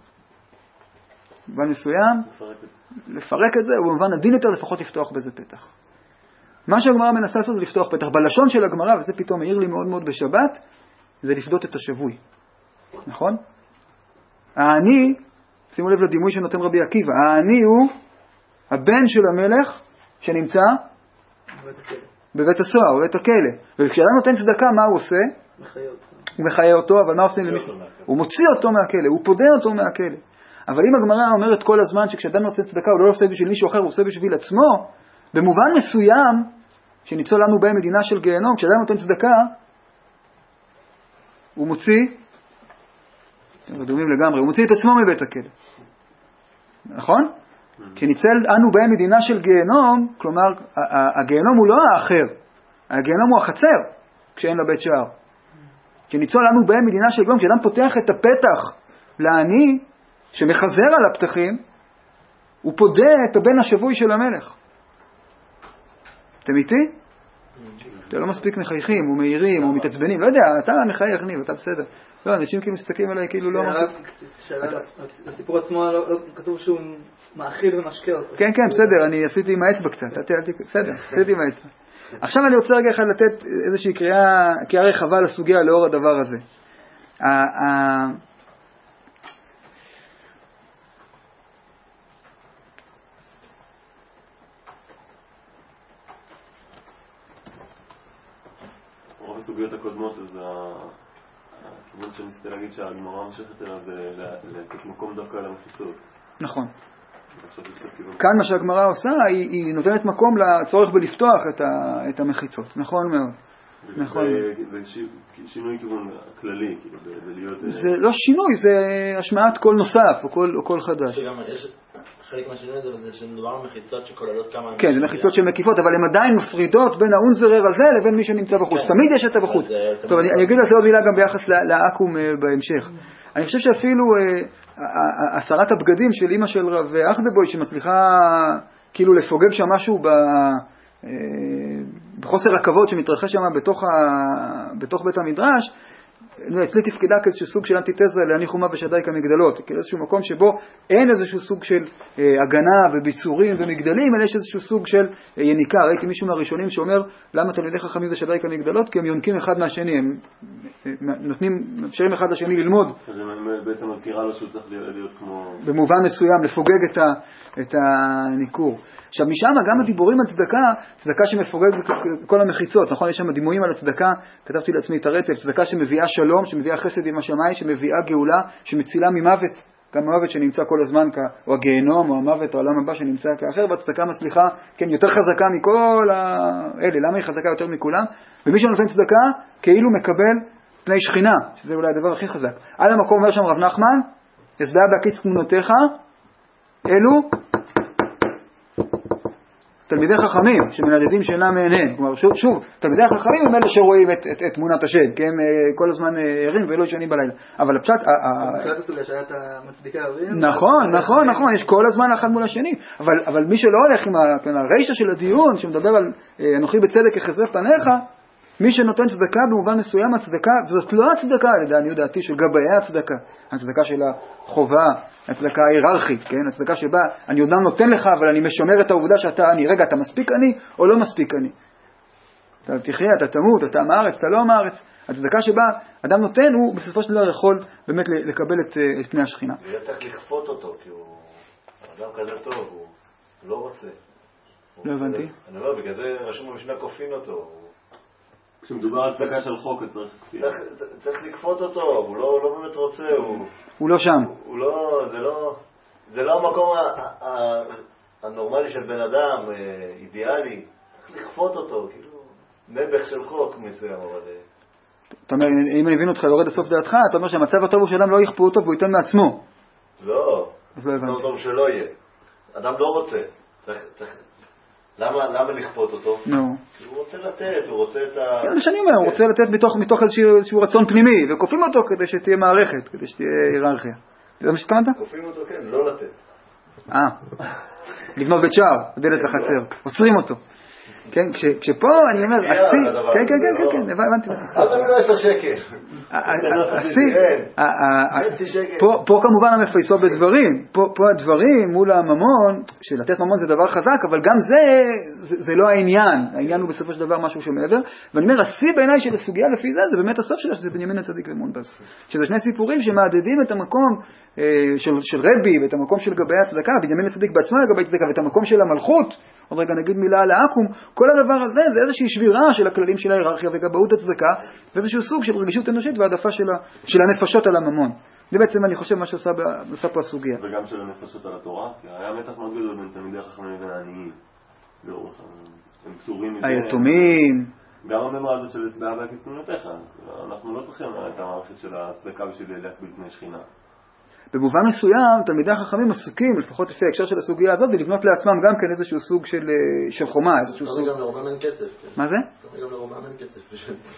במובן מסוים, לפרק את זה, ובמובן הדין יותר לפחות לפתוח בזה פתח. מה שהגמרא מנסה לעשות זה לפתוח פתח. בלשון של הגמרא, וזה פתאום העיר לי מאוד מאוד בשבת, זה לפדות את השבוי. נכון? העני, שימו לב לדימוי שנותן רבי עקיבא, העני הוא הבן של המלך שנמצא בבית הסוהר, בבית הכלא. וכשאדם נותן צדקה, מה הוא עושה? הוא מחיה אותו, אבל מה עושים למישהו? הוא מוציא אותו מהכלא, הוא פודה אותו מהכלא. אבל אם הגמרא אומרת כל הזמן שכשאדם נותן צדקה הוא לא עושה בשביל מישהו אחר, הוא עושה בשביל עצמו, במובן מסוים, שניצול לנו בהם מדינה של גיהנום, כשאדם נותן צדקה, הוא מוציא, רדומים לגמרי, הוא מוציא את עצמו מבית הכלא. נכון? כי ניצל אנו בהם מדינה של גיהנום, כלומר, הגיהנום הוא לא האחר, הגיהנום הוא החצר, כשאין לה בית שער. כי ניצול אנו בהם מדינה של גיהנום, כשאדם פותח את הפתח לעני, שמחזר על הפתחים, הוא פודה את הבן השבוי של המלך. אתם איתי? אתם לא מספיק מחייכים, או מהירים, או מתעצבנים, לא יודע, אתה מחייך ניב, אתה בסדר. לא, אנשים כאילו מסתכלים עליי, כאילו לא... הסיפור עצמו כתוב שהוא מאכיל ומשקה אותו. כן, בסדר, אני עשיתי עם האצבע קצת, בסדר, עשיתי עם האצבע. עכשיו אני רוצה רגע אחד לתת איזושהי קריאה רחבה לסוגיה לאור הדבר הזה. הסוגיות הקודמות, אז הכיוון שניסיתי להגיד שהגמרא משכת אליו זה לתת מקום דווקא למחיצות. נכון. כאן מה שהגמרא עושה, היא נותנת מקום לצורך בלפתוח את המחיצות. נכון מאוד. נכון. ושינוי כיוון כללי, כאילו, בלהיות... זה לא שינוי, זה השמעת קול נוסף, או קול חדש. יש חלק מהשינוי הזה, זה שמדובר על מחיצות שכוללות כמה... כן, זה מחיצות שמקיפות, אבל הן עדיין מפרידות בין האונזרר הזה לבין מי שנמצא בחוץ. תמיד יש את הבחוץ. טוב, אני אגיד על זה עוד מילה גם ביחס לעכו"ם בהמשך. אני חושב שאפילו הסרת הבגדים של אמא של רב אחדבוי, שמצליחה כאילו לפוגג שם משהו בחוסר הכבוד שמתרחש שם בתוך בית המדרש, אצלי תפקידה כאיזשהו סוג של אנטיתזה להניח אומה ושדי כמגדלות, כאיזשהו מקום שבו אין איזשהו סוג של הגנה וביצורים ומגדלים, אלא יש איזשהו סוג של יניקה. ראיתי מישהו מהראשונים שאומר, למה תלמידי חכמים זה שדי כמגדלות? כי הם יונקים אחד מהשני, הם מאפשרים אחד לשני ללמוד. אז הם בעצם מזכירה לו שהוא צריך להיות כמו... במובן מסוים, לפוגג את הניקור. עכשיו, משם גם הדיבורים על צדקה שמפוגג כל המחיצות, נכון? יש שם דימויים על הצדקה, כתבתי לעצמי את הרצף, צדקה שמביאה שלום, שמביאה חסד עם השמיים, שמביאה גאולה, שמצילה ממוות, גם המוות שנמצא כל הזמן, או הגיהנום, או המוות, או העולם הבא שנמצא כאחר, והצדקה מצליחה, כן, יותר חזקה מכל האלה. למה היא חזקה יותר מכולם? ומי שנותן צדקה, כאילו מקבל פני שכינה, שזה אולי הדבר הכי חזק. על המקום אומר שם רב נחמן, יסבע בהקיץ תמונותיך, אלו תלמידי חכמים שמנדדים שאינם מעיניהם. כלומר, שוב, תלמידי החכמים הם אלה שרואים את תמונת השם, כי הם כל הזמן ערים ולא ישנים בלילה. אבל הפשט... בתחילת הסוגיה שהיית מצדיקה ערים... נכון, יש כל הזמן אחד מול השני. אבל מי שלא הולך עם הריישה של הדיון, שמדבר על אנוכי בצדק יחזר פניך, מי שנותן צדקה במובן מסוים הצדקה, וזאת לא הצדקה לעניות דעתי של גבאי הצדקה, הצדקה של החובה, הצדקה ההיררכית, כן? הצדקה שבה אני אומנם נותן לך, אבל אני משמר את העובדה שאתה אני, רגע, אתה מספיק אני או לא מספיק אני. אתה תחיה, אתה תמות, אתה מארץ, אתה לא מארץ. הצדקה שבה אדם נותן, הוא בסופו של דבר יכול באמת לקבל את פני השכינה. הוא צריך לכפות אותו, כי הוא אדם כזה טוב, הוא לא רוצה. לא הבנתי. אני אומר, בגלל זה רשום במשנה כופין אותו. כשמדובר על צדקה של חוק, צריך לכפות אותו, הוא לא באמת רוצה, הוא לא שם. זה לא המקום הנורמלי של בן אדם, אידיאלי. צריך לכפות אותו, כאילו, נבח של חוק מסוים, אבל... אתה אומר, אם אני מבין אותך, יורד לסוף דעתך, אתה אומר שהמצב הטוב הוא שאדם לא יכפו אותו והוא ייתן מעצמו. לא. אז לא הבנתי. טוב שלא יהיה. אדם לא רוצה. למה לכפות אותו? נו. הוא רוצה לתת, הוא רוצה את ה... כן, שאני אומר, הוא רוצה לתת מתוך איזשהו רצון פנימי, וכופים אותו כדי שתהיה מערכת, כדי שתהיה היררכיה. זה מה שהתכוונת? כופים אותו, כן, לא לתת. לבנות בית שער, דלת לחצר, עוצרים אותו. כן, כשפה אני אומר, כן, הבנתי. אל תביא לו 10 שקל. פה כמובן המפייסו בדברים, פה הדברים מול הממון, שלתת ממון זה דבר חזק, אבל גם זה לא העניין הוא בסופו של דבר משהו שמעבר, ואני אומר, השיא בעיניי של הסוגיה לפי זה באמת הסוף שלה, שזה בנימין הצדיק ומונבז, שזה שני סיפורים שמעדדים את המקום של רבי, ואת המקום של גבאי הצדקה, בנימין הצדיק בעצמו לגבי הצדקה, ואת המקום של המלכות, עוד רגע נגיד מילה על העכו"ם, כל הדבר הזה זה איזושהי שבירה של הכללים של ההיררכיה וגבאות הצדקה, ואיזשהו סוג של רגישות אנושית והעדפה של הנפשות על הממון. זה בעצם אני חושב מה שעושה פה הסוגיה. וגם של הנפשות על התורה, כי היה מתח מאוד גדול בין תלמידי החכמים לבין העניים. הם פטורים מזה. היתומים. גם המאמרה הזאת של הצבעה בהקיץ תמונותיך. אנחנו לא צריכים את המערכת של הצדקה בשביל להקביל פני שכינה. במובן מסוים, תלמידי החכמים עסוקים, לפחות לפי ההקשר של הסוגיה הזאת, ולבנות לעצמם גם כן איזשהו סוג של חומה, איזשהו סוג... גם לרומם אין כסף. מה זה? גם לרומם אין כסף.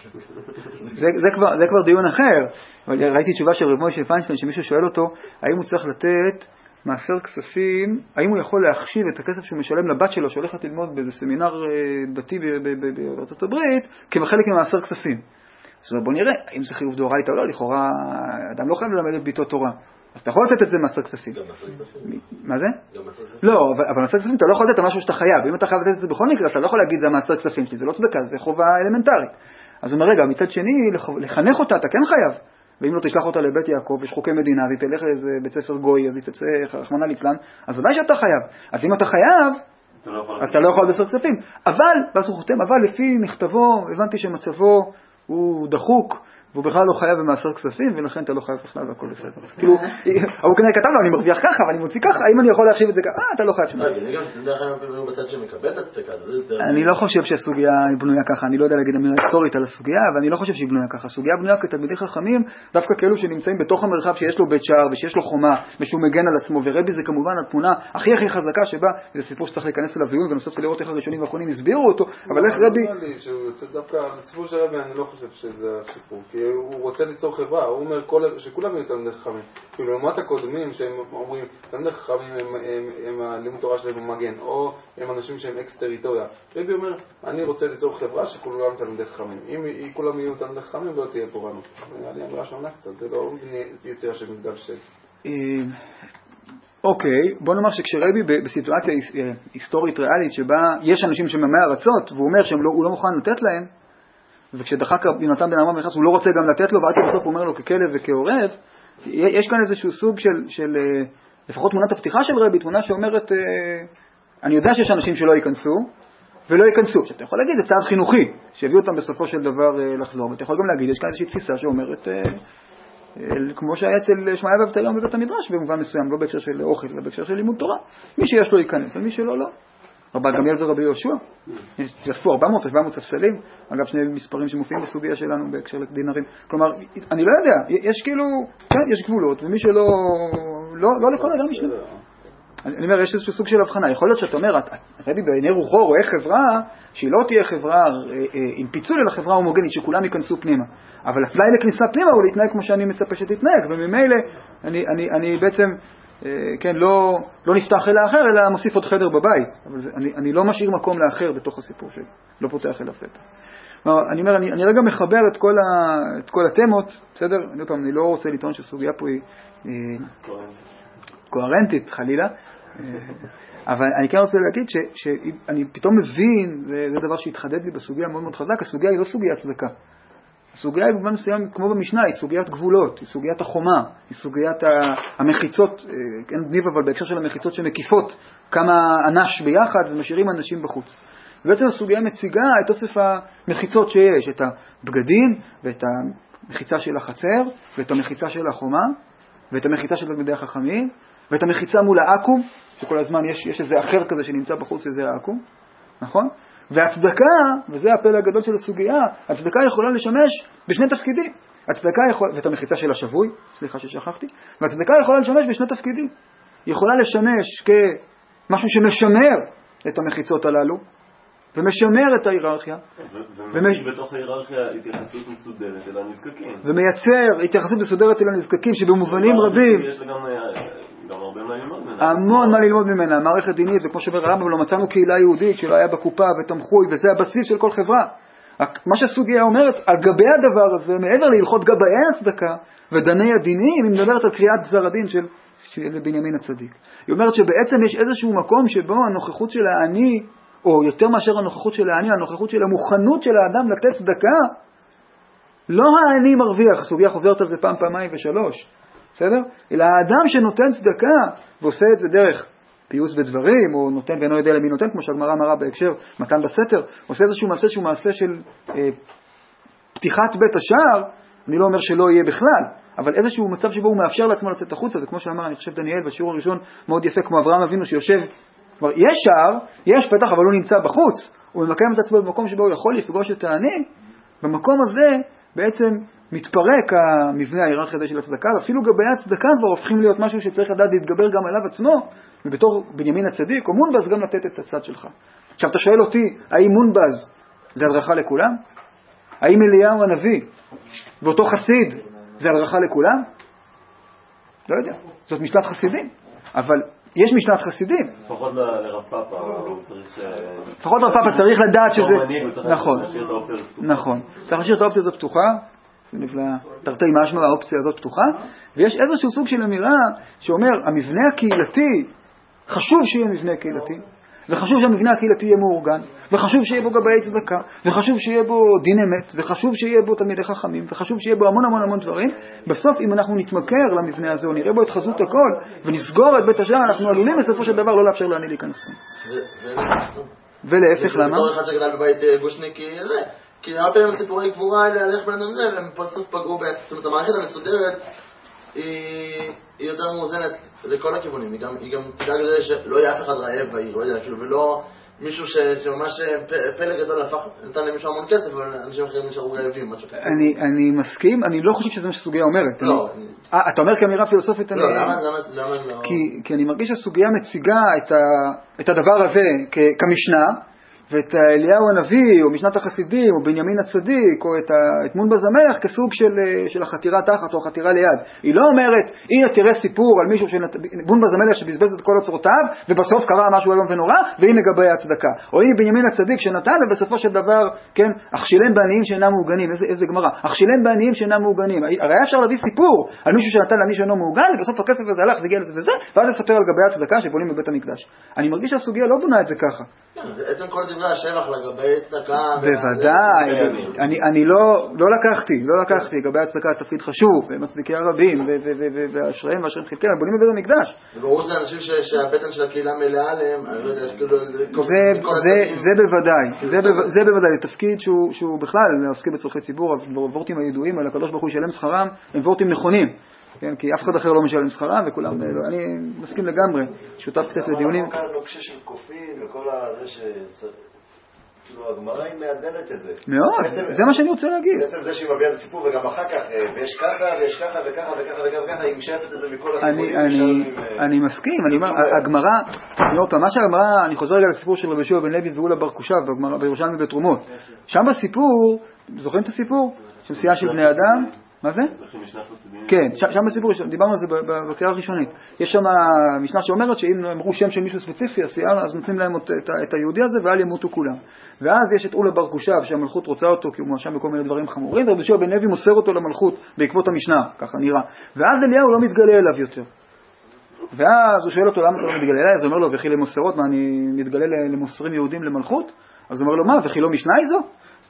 זה כבר דיון אחר. ראיתי תשובה של רב מוישה פיינשטיין, שמישהו שואל אותו, האם הוא צריך לתת מעשר כספים, האם הוא יכול להחשיב את הכסף שהוא משלם לבת שלו, שהולכת ללמוד באיזה סמינר דתי בארצות הברית, כחלק ממעשר כספים. אז בוא נראה, האם זה חיוב דאורייתא או לא, לכאורה אדם לא חייב ללמד את ביתו תורה. אז אתה יכול לתת את זה מעשר כספים. גם מעשר כספים? מה זה? לא, אבל מעשר כספים אתה לא יכול לתת את משהו שאתה חייב. אם אתה חייב לתת את זה בכל מקרה, אתה לא יכול להגיד זה מעשר כספים שלי, זה לא צדקה, זה חובה אלמנטרית. אז הוא אומר, רגע, מצד שני, לחנך אותה, אתה כן חייב. ואם לא תשלח אותה לבית יעקב, יש חוקי מדינה, והיא תלך לאיזה בית ספר גוי, אז היא תצא רחמנא ליצלן, אז ודאי שאתה חייב. אז אם אתה חייב, אז אתה לא יכול לעשות כספים. אבל, ואז הוא חותם, אבל לפי מכתבו, הבנתי שמצבו הוא דחוק, והוא בכלל לא חייב במעשר כספים, ולכן אתה לא חייב בכלל והכל בסדר. כאילו, הוא כנראה כתב לו, אני מרוויח ככה, ואני מוציא ככה, האם אני יכול להחשיב את זה ככה? אתה לא חייב שום. אני גם שתדע איך בצד שמקבל את הצדקה. אני לא חושב שהסוגיה היא בנויה ככה, אני לא יודע להגיד אמירה היסטורית על הסוגיה, אבל אני לא חושב שהיא בנויה ככה. הסוגיה בנויה כתלמידי חכמים, דווקא כאלו שנמצאים בתוך המרחב שיש לו בית שער ושיש לו חומה, ושהוא מגן על עצמו, ורבי זה כמובן התמונה הכי חזקה שבה, זה סיפור שצריך להיכנס אליו לעיון ולנסות לראות איך הראשונים והאחרונים הסבירו אותו, אבל איך רבי דווקא הסיפור של רבי אני לא חושב שזה הסיפור, כי הוא רוצה ליצור חברה, הוא אומר שכולם יהיו תלמידי חכמים. כאילו לעומת הקודמים שהם אומרים תלמידי חכמים הם הלימוד תורה שלהם מגן, או הם אנשים שהם אקס טריטוריה. רבי אומר, אני רוצה ליצור חברה שכולם תלמידי חכמים. אם כולם יהיו תלמידי חכמים לא תהיה פורענות. אני אמרה שונה קצת, זה לא יצירה של מגדל של. אוקיי, בוא נאמר שכשרבי בסיטואציה היסטורית ריאלית שבה יש אנשים שממי ארצות, והוא אומר שהוא לא מוכן לתת להם, וכשדחק יונתן בן עמרם נכנס הוא לא רוצה גם לתת לו, ועד שבסוף הוא אומר לו ככלב וכעורב, יש כאן איזשהו סוג של לפחות תמונת הפתיחה של רבי, תמונה שאומרת, אני יודע שיש אנשים שלא ייכנסו, ולא ייכנסו. שאתה יכול להגיד, זה צעד חינוכי, שהביאו אותם בסופו של דבר לחזור, ואתה יכול גם להגיד, יש כאן איזושהי תפיסה שאומרת, כמו שהיה אצל שמעיה ואבטליון בבית המדרש, במובן מסוים, לא בהקשר של אוכל, אלא בהקשר של לימוד תורה. מי שיש לו ייכנס, ומי שלא, לא. רבי גמליאל ורבי יהושע, יאספו 400 ספסלים, אגב שני מספרים שמופיעים בסוגיה שלנו בהקשר לדינרים. כלומר, אני לא יודע, יש כאילו, כן, יש גבולות, ומי שלא, לא לכל אדם משנה. אני אומר, יש איזשהו סוג של הבחנה. יכול להיות שאתה אומר, רבי בעיני רוחו רואה חברה, שהיא לא תהיה חברה עם פיצול אלא חברה הומוגנית, שכולם ייכנסו פנימה. אבל התנאי לכניסה פנימה הוא להתנהג כמו שאני מצפה שתתנהג, וממילא אני בעצם, כן, לא נפתח אל האחר, אלא מוסיף עוד חדר בבית. אבל אני לא משאיר מקום לאחר בתוך הסיפור שלי, לא פותח אליו פתח. אני אומר, אני רגע מחבר את כל התמות, בסדר? אני לא רוצה לטעון שסוגיה פה היא קוהרנטית, חלילה. אבל אני כן רוצה להגיד שאני פתאום מבין, זה דבר שהתחדד לי בסוגיה מאוד מאוד חזק, הסוגיה היא לא סוגיית צדקה. הסוגיה היא במובן מסוים, כמו במשנה, היא סוגיית גבולות, היא סוגיית החומה, היא סוגיית המחיצות, אין ניב אבל בהקשר של המחיצות שמקיפות כמה אנש ביחד ומשאירים אנשים בחוץ. ובעצם הסוגיה מציגה את אוסף המחיצות שיש, את הבגדים ואת המחיצה של החצר ואת המחיצה של החומה ואת המחיצה של תלמידי החכמים ואת המחיצה מול העקום, שכל הזמן יש איזה אחר כזה שנמצא בחוץ, איזה העקום, נכון? והצדקה, וזה הפלא הגדול של הסוגיה, הצדקה יכולה לשמש בשני תפקידים. ואת המחיצה של השבוי, סליחה ששכחתי, והצדקה יכולה לשמש בשני תפקידים. היא יכולה לשמש כמשהו שמשמר את המחיצות הללו, ומשמר את ההיררכיה. ומייצר בתוך ההיררכיה התייחסות מסודרת אל הנזקקים. ומייצר התייחסות מסודרת אל הנזקקים, שבמובנים רבים יש לה גם הרבה מה ללמוד ממנה. המון מה ללמוד ממנה, מערכת דינית, וכמו שאומר הרמב"ם, לא מצאנו קהילה יהודית שלא היה בקופה ותמכו, וזה הבסיס של כל חברה. מה שהסוגיה אומרת, על גבי הדבר הזה, מעבר להלכות גבאי הצדקה ודני הדינים, היא מדברת על קריאת גזר הדין של בנימין הצדיק. היא אומרת שבעצם יש איזשהו מקום שבו הנוכחות של העני, או יותר מאשר הנוכחות של העני, הנוכחות של המוכנות של האדם לתת צדקה, לא העני מרוויח, הסוגיה חוזרת על זה פעמיים ושלוש, בסדר? אלא האדם שנותן צדקה, ועושה את זה דרך פיוס בדברים, או נותן ואינו יודע למי נותן, כמו שהגמרא אמרה בהקשר מתן בסתר, עושה איזשהו מעשה שהוא מעשה של פתיחת בית השער, אני לא אומר שלא יהיה בכלל, אבל איזשהו מצב שבו הוא מאפשר לעצמו לצאת החוצה, וכמו שאמר, אני חושב דניאל בשיעור הראשון מאוד יפה, כמו אברהם אבינו שיושב, כבר יש שער, יש פתח, אבל הוא נמצא בחוץ, הוא ממקם את עצמו במקום שבו הוא יכול לפגוש את העני, במקום הזה בעצם מתפרק המבנה ההיררכי של הצדקה, ואפילו גבי הצדקה כבר הופכים להיות משהו שצריך לדעת להתגבר גם עליו עצמו, ובתור בנימין הצדיק, או מונבז גם לתת את הצד שלך. עכשיו אתה שואל אותי, האם מונבז זה הדרכה לכולם? האם אליהו הנביא ואותו חסיד זה הדרכה לכולם? לא יודע, זאת משנת חסידים, אבל יש משנת חסידים. לפחות לרב פאפה, הוא צריך לפחות רב פאפה צריך לדעת שזה... נכון, נכון. צריך להשאיר את האופציה הזאת פתוחה, תרתי משמע האופציה הזאת פתוחה, ויש איזשהו סוג של אמירה שאומר, המבנה הקהילתי, חשוב שיהיה מבנה קהילתי, וחשוב שהמבנה הקהילתי יהיה מאורגן, וחשוב שיהיה בו גבאי צדקה, וחשוב שיהיה בו דין אמת, וחשוב שיהיה בו תלמידי חכמים, וחשוב שיהיה בו המון המון המון דברים. בסוף אם אנחנו נתמכר למבנה הזה, או נראה בו את חזות הכל, ונסגור את בית השער, אנחנו עלולים בסופו של דבר לא לאפשר לעני להיכנס. ולהפך למה? בתור אחד שגדל בבית גושניקי, כי הרבה פעמים סיפורי גבורה האלה, על איך בן אדם זה, הם פה סוף פגעו זאת אומרת, המערכת המסודרת היא יותר מאוזנת לכל הכיוונים, היא גם תדאג לזה שלא יהיה אף אחד רעב בעיר, לא יודע, כאילו, ולא מישהו שממש פלא גדול נתן למישהו המון כסף, אבל אנשים אחרים נשארו רעבים, משהו כזה. אני מסכים, אני לא חושב שזה מה שהסוגיה אומרת. לא. אתה אומר כאמירה פילוסופית? לא, למה לא? כי אני מרגיש שהסוגיה מציגה את הדבר הזה כמשנה, ואת אליהו הנביא, או משנת החסידים, או בנימין הצדיק, או את מונבז המלך, כסוג של החתירה תחת, או החתירה ליד. היא לא אומרת, הנה תראה סיפור על מישהו מונבז המלך שבזבז את כל אוצרותיו, ובסוף קרה משהו איום ונורא, והנה גבי הצדקה. או הנה בנימין הצדיק שנתן, ובסופו של דבר, כן, אכשילם בעניים שאינם מעוגנים. איזה גמרא. אכשילם בעניים שאינם מעוגנים. הרי אפשר להביא סיפור על מישהו שנתן למי שאינו מעוגן, ובסוף הכסף הזה הלך והגיע לזה וזה, ואז לספר על גבי הצדקה שבונים בבית המקדש. אני מרגיש שהסוגיה לא בונה את זה ככה. בעצם כל דברי השבח לגבי צדקה... בוודאי, אני לא לקחתי, לגבי הצדקה תפקיד חשוב, מצדיקי הרבים, והאשריהם חלקם, בונים בבית המקדש. וברור שזה אנשים שהבטן של הקהילה מלאה עליהם, אני לא יודע, זה בוודאי, זה תפקיד שהוא בכלל עוסקים בצורכי ציבור, וורטים הידועים על הקדוש ברוך הוא ישלם שכרם, הם וורטים נכונים. כן, כי אף אחד אחר לא משלם שכרם, וכולם, אני מסכים לגמרי, שותף קצת לדיונים. אבל לא קשה של קופים וכל זה כאילו הגמרא היא מעדנת את זה. מאוד, זה מה שאני רוצה להגיד. בעצם זה שהיא מביאה את הסיפור וגם אחר כך, ויש ככה ויש ככה וככה וככה וככה, היא משאפת את זה מכל הסיפורים. אני מסכים, אני אומר, הגמרא, מה שהגמרא, אני חוזר רגע לסיפור של רבי יהושע בן לוי ואולה בר קושב, בירושלמי בתרומות. שם בסיפור, זוכרים את הסיפור? של סיעה של בני אדם? מה זה? כן, שם בסיפור, דיברנו על זה בקריאה הראשונית. יש שם משנה שאומרת שאם אמרו שם של מישהו ספציפי, אז נותנים להם את היהודי הזה ואל ימותו כולם. ואז יש את אולה בר קושב שהמלכות רוצה אותו כי הוא מואשם בכל מיני דברים חמורים, ורבי יהושע בן לוי מוסר אותו למלכות בעקבות המשנה, ככה נראה. ואז אליהו לא מתגלה אליו יותר. ואז הוא שואל אותו למה אתה לא מתגלה אליי, אז הוא אומר לו וכי למוסרות, מה אני מתגלה למוסרים יהודים למלכות? אז הוא אומר לו מה, וכי לא משנה איזו?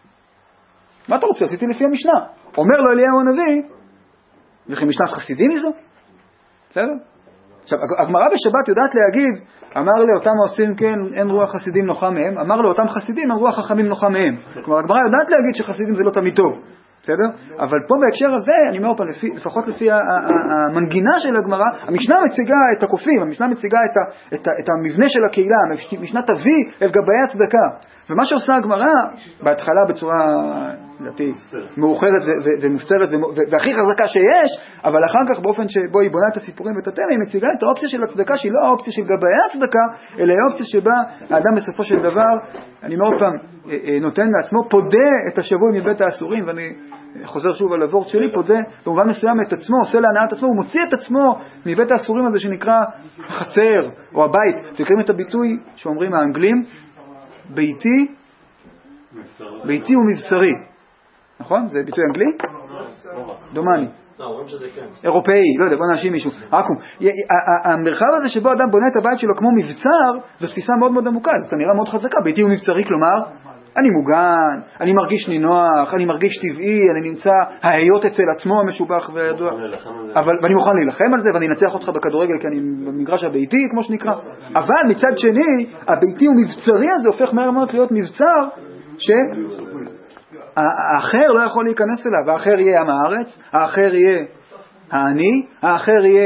מה אתה רוצה? עשיתי לפי המשנה. אומר לו אליהו הנביא, וכי משנה חסידים איזו? בסדר? עכשיו, הגמרא בשבת יודעת להגיד, אמר לאותם העושים כן, אין רוח חסידים נוחה מהם, אמר לאותם חסידים, אין רוח חכמים נוחה מהם. כלומר, הגמרא יודעת להגיד שחסידים זה לא תמיד טוב. בסדר? אבל פה בהקשר הזה, אני אומר פה, לפחות לפי המנגינה של הגמרא, המשנה מציגה את הקופים, המשנה מציגה את המבנה של הקהילה, המשנה תביא אל גבי הצדקה. ומה שעושה הגמרא, בהתחלה בצורה מאוחרת ומוסתרת והכי חזקה שיש, אבל אחר כך באופן שבו היא בונה את הסיפורים ואת התמה, היא מציגה את האופציה של הצדקה, שהיא לא האופציה של גבי הצדקה, אלא האופציה שבה האדם בסופו של דבר, אני מאוד פעם נותן לעצמו, פודה את השבוי מבית האסורים, ואני חוזר שוב על הוורט שלי, פודה במובן מסוים את עצמו, עושה להנעת עצמו, הוא מוציא את עצמו מבית האסורים הזה שנקרא החצר או הבית. תקרים את הביטוי שאומרים האנגלים, ביתי הוא מבצרי. נכון? זה ביטוי אנגלי? דומני. אירופאי, לא יודע, בוא נאשים מישהו. המרחב הזה שבו אדם בונה את הבית שלו כמו מבצר, זו תפיסה מאוד מאוד עמוקה, זו כנראה מאוד חזקה. ביתי הוא מבצרי, כלומר, אני מוגן, אני מרגיש נינוח, אני מרגיש טבעי, אני נמצא ההיות אצל עצמו המשובח וידוע. ואני מוכן להילחם על זה, ואני אנצח אותך בכדורגל כי אני במגרש הביתי, כמו שנקרא. אבל מצד שני, הביתי הוא מבצרי הזה הופך מהר מאוד להיות מבצר שהאחר לא יכול להיכנס אליו. האחר יהיה עם הארץ, האחר יהיה העני, האחר יהיה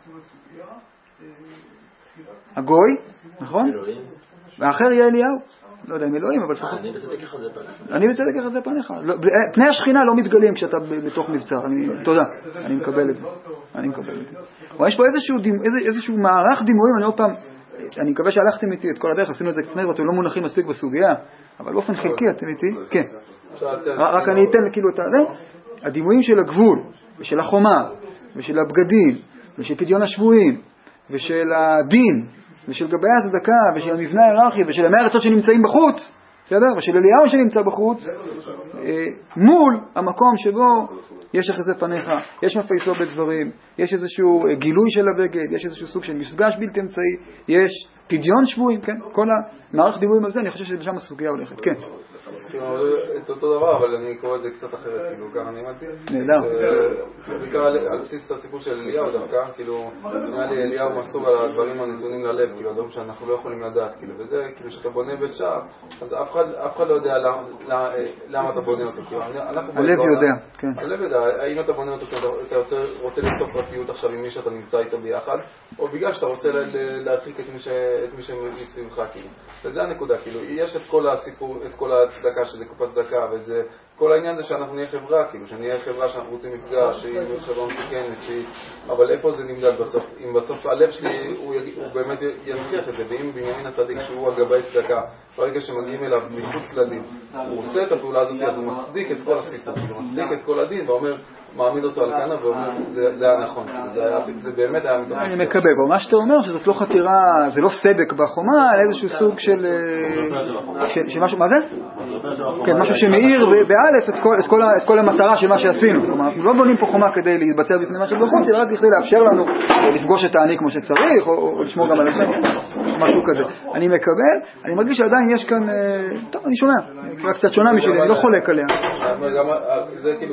הגוי, נכון? והאחר יהיה אליהו. לא יודע אם אלוהים, אבל לפחות... אני בצדק יחזה פניך. פני השכינה לא מתגלים כשאתה בתוך מבצר. תודה, אני מקבל את זה. אבל יש פה איזשהו מערך דימויים, אני עוד פעם, אני מקווה שהלכתם איתי את כל הדרך, עשינו את זה קצת, ואתם לא מונחים מספיק בסוגיה, אבל באופן חלקי אתם איתי, כן. רק אני אתן כאילו את הדימויים של הגבול, ושל החומה, ושל הבגדים, ושל פדיון השבויים, ושל הדין, ושל גבי הצדקה, ושל המבנה ההיררכי, ושל המאה ארצות שנמצאים בחוץ, בסדר? ושל אליהו שנמצא בחוץ, מול המקום שבו יש יחזה פניך, יש מפייסו בדברים, יש איזשהו גילוי של הבגד, יש איזשהו סוג של מפגש בלתי אמצעי, יש פדיון שבויים, כן, כל המערך דיבורים הזה, אני חושב שבשם הסוגיה הולכת, כן. את אותו דבר, אבל אני קורא את זה קצת אחרת, כאילו, ככה אני אמרתי. נהדר. בעיקר על בסיס הסיפור של אליהו דווקא, כאילו, נראה לי אליהו מסוג על הדברים הנתונים ללב, כאילו, הדברים שאנחנו לא יכולים לדעת, כאילו, וזה, כאילו, שאתה בונה בית שער, אז אף אחד לא יודע למה אתה בונה אותו, כאילו, הלב יודע, כן. הלב יודע, האם אתה בונה אותו, אתה רוצה ליצור פרטיות עכשיו עם מי שאתה נמצא איתו ביחד, או בגלל שאתה רוצה להרחיק את מי שמסביבך, כאילו. וזה הנקודה, כאילו, יש את כל הסיפור, את כל הצדקה, שזה קופת צדקה, וזה, כל העניין זה שאנחנו נהיה חברה, כאילו, שנהיה חברה שאנחנו רוצים מפגש, שהיא חברה מתוקנת, אבל איפה זה נמדד בסוף? אם בסוף הלב שלי, הוא באמת ינציח את זה, ואם בנימין הצדיק, שהוא הגבאי צדקה, ברגע שמגיעים אליו מחוץ לדין, הוא עושה את הפעולה הזאת, אז הוא מצדיק את כל הסיפור, הוא מצדיק את כל הדין, ואומר, מעמיד אותו על כנה, ואומר, זה היה נכון, זה באמת היה מתוקן. אני מקבל, אבל מה שאתה אומר, שזאת לא חתירה, זה לא סדק בחומה, אלא איזשהו סוג של משהו, מה זה? כן, משהו שמאיר באלף את כל המטרה של מה שעשינו. כלומר, אנחנו לא בונים פה חומה כדי להתבצע בפני מה שבחוץ, אלא רק כדי לאפשר לנו לפגוש את העני כמו שצריך, או לשמור גם על עצמנו, משהו כזה. אני מקבל, אני מרגיש שעדיין יש כאן, טוב, אני שומע, קצת שונה משלי, אני לא חולק עליה. זה כאילו,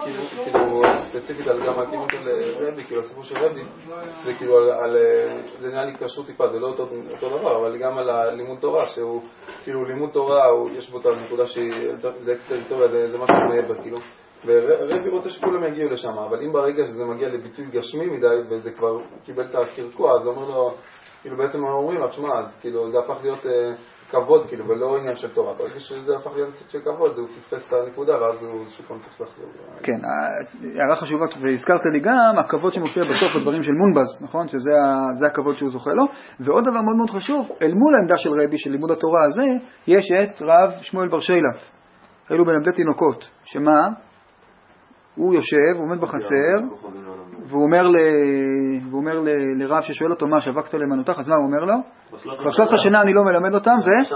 ספציפית על גם הכיוון של רבי, כאילו הסיפור של רבי, זה כאילו זה נראה לי קשור טיפה, זה לא אותו דבר, אבל גם על הלימוד תורה, שהוא כאילו לימוד תורה, יש בו את הנקודה שזה אקס-טריטוריה, זה משהו מעבר, כאילו, ורבי רוצה שכולם יגיעו לשם, אבל אם ברגע שזה מגיע לביטוי גשמי מדי, וזה כבר קיבל את הקרקוע, אז אומר לו, כאילו בעצם אומרים, תשמע, אז כאילו זה הפך להיות כבוד, כאילו, ולא עניין של תורה. ברגע שזה הפך להיות של כבוד, הוא פספס את הנקודה, ואז הוא שכון צריך לחזור. כן, הערה חשובה, והזכרת לי גם, הכבוד שמופיע בסוף בדברים של מונבז, נכון? שזה הכבוד שהוא זוכה לו. ועוד דבר מאוד מאוד חשוב, אל מול העמדה של רבי, של לימוד התורה הזה, יש את רב שמואל בר שיילת. אלו בלמדי תינוקות, שמה? הוא יושב, הוא עומד בחצר, והוא אומר לרב ששואל אותו מה, שבקת למנותך, אז מה הוא אומר לו? ב13 שנה אני לא מלמד אותם,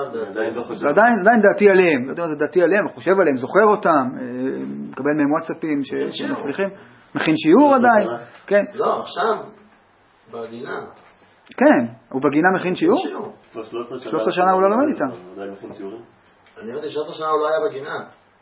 ועדיין דעתי עליהם, לא יודע מה זה דעתי עליהם, חושב עליהם, זוכר אותם, מקבל מהם וואטסאפים שמצליחים, מכין שיעור עדיין, כן. לא, עכשיו, בגינה. כן, הוא בגינה מכין שיעור? 13 שנה הוא לא לומד איתם. אני אמרתי, 13 שנה הוא לא היה בגינה.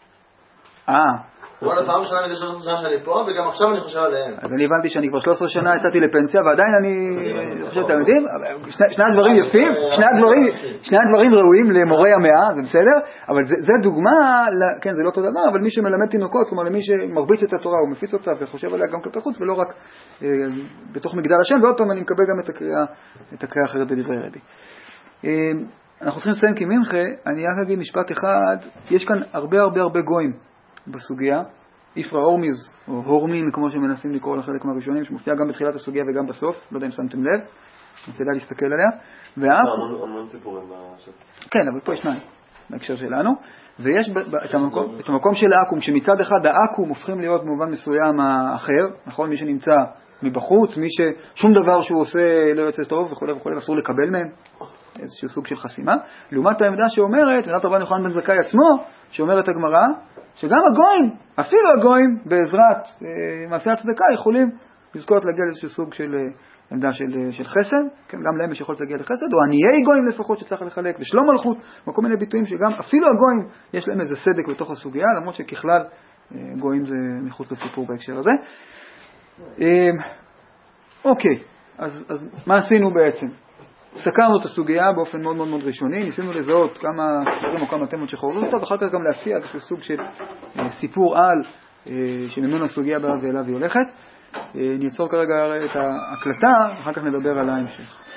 כל הפעם שנה מזה 13 שנה שאני פה, וגם עכשיו אני חושב עליהם. אז אני הבנתי שאני כבר 13 שנה יצאתי לפנסיה, ועדיין אני חושב, אתם יודעים, שני הדברים יפים, שני הדברים ראויים למורי המאה, זה בסדר, אבל זה דוגמה, כן, זה לא אותו דבר, אבל מי שמלמד תינוקות, כלומר למי שמרביץ את התורה, הוא מפיץ אותה וחושב עליה גם כלפי חוץ, ולא רק בתוך מגדל השם, ועוד פעם אני מקבל גם את הקריאה האחרת בדברי רבי. אנחנו צריכים לסיים כמנחה, אני רק אגיד משפט אחד, יש כאן הרבה גויים בסוגיה, איפרה הורמיז, או הורמין, כמו שמנסים לקרוא לחלק מהראשונים, שמופיע גם בתחילת הסוגיה וגם בסוף, לא יודע אם שמתם לב, אני כדאי להסתכל עליה. המון סיפורים בשץ. כן, אבל פה יש שניים, בהקשר שלנו, ויש את המקום של האקום, שמצד אחד האקום הופכים להיות במובן מסוים האחר, נכון? מי שנמצא מבחוץ, מי ששום דבר שהוא עושה לא יוצא טוב וכו' וכו', אסור לקבל מהם, איזשהו סוג של חסימה, לעומת העמדה שאומרת, עמדת רבן יוחנן בן זכאי עצמו, שאומרת הגמרא, שגם הגויים, אפילו הגויים, בעזרת מעשי הצדקה, יכולים לזכות להגיע לאיזשהו סוג של עמדה של חסד, כן, גם להם יש יכולת להגיע לחסד, או עניי גויים לפחות שצריך לחלק, ושלום מלכות, וכל מיני ביטויים שגם אפילו הגויים יש להם איזה סדק בתוך הסוגיה, למרות שככלל גויים זה מחוץ לסיפור בהקשר הזה. אוקיי, אז מה עשינו בעצם? סקרנו את הסוגיה באופן מאוד מאוד מאוד ראשוני, ניסינו לזהות כמה דברים או כמה תמות שחורות אותה, ואחר כך גם להציע איזשהו סוג של סיפור על שממנו הסוגיה באה ואליו היא הולכת. נעצור כרגע את ההקלטה, אחר כך נדבר על ההמשך.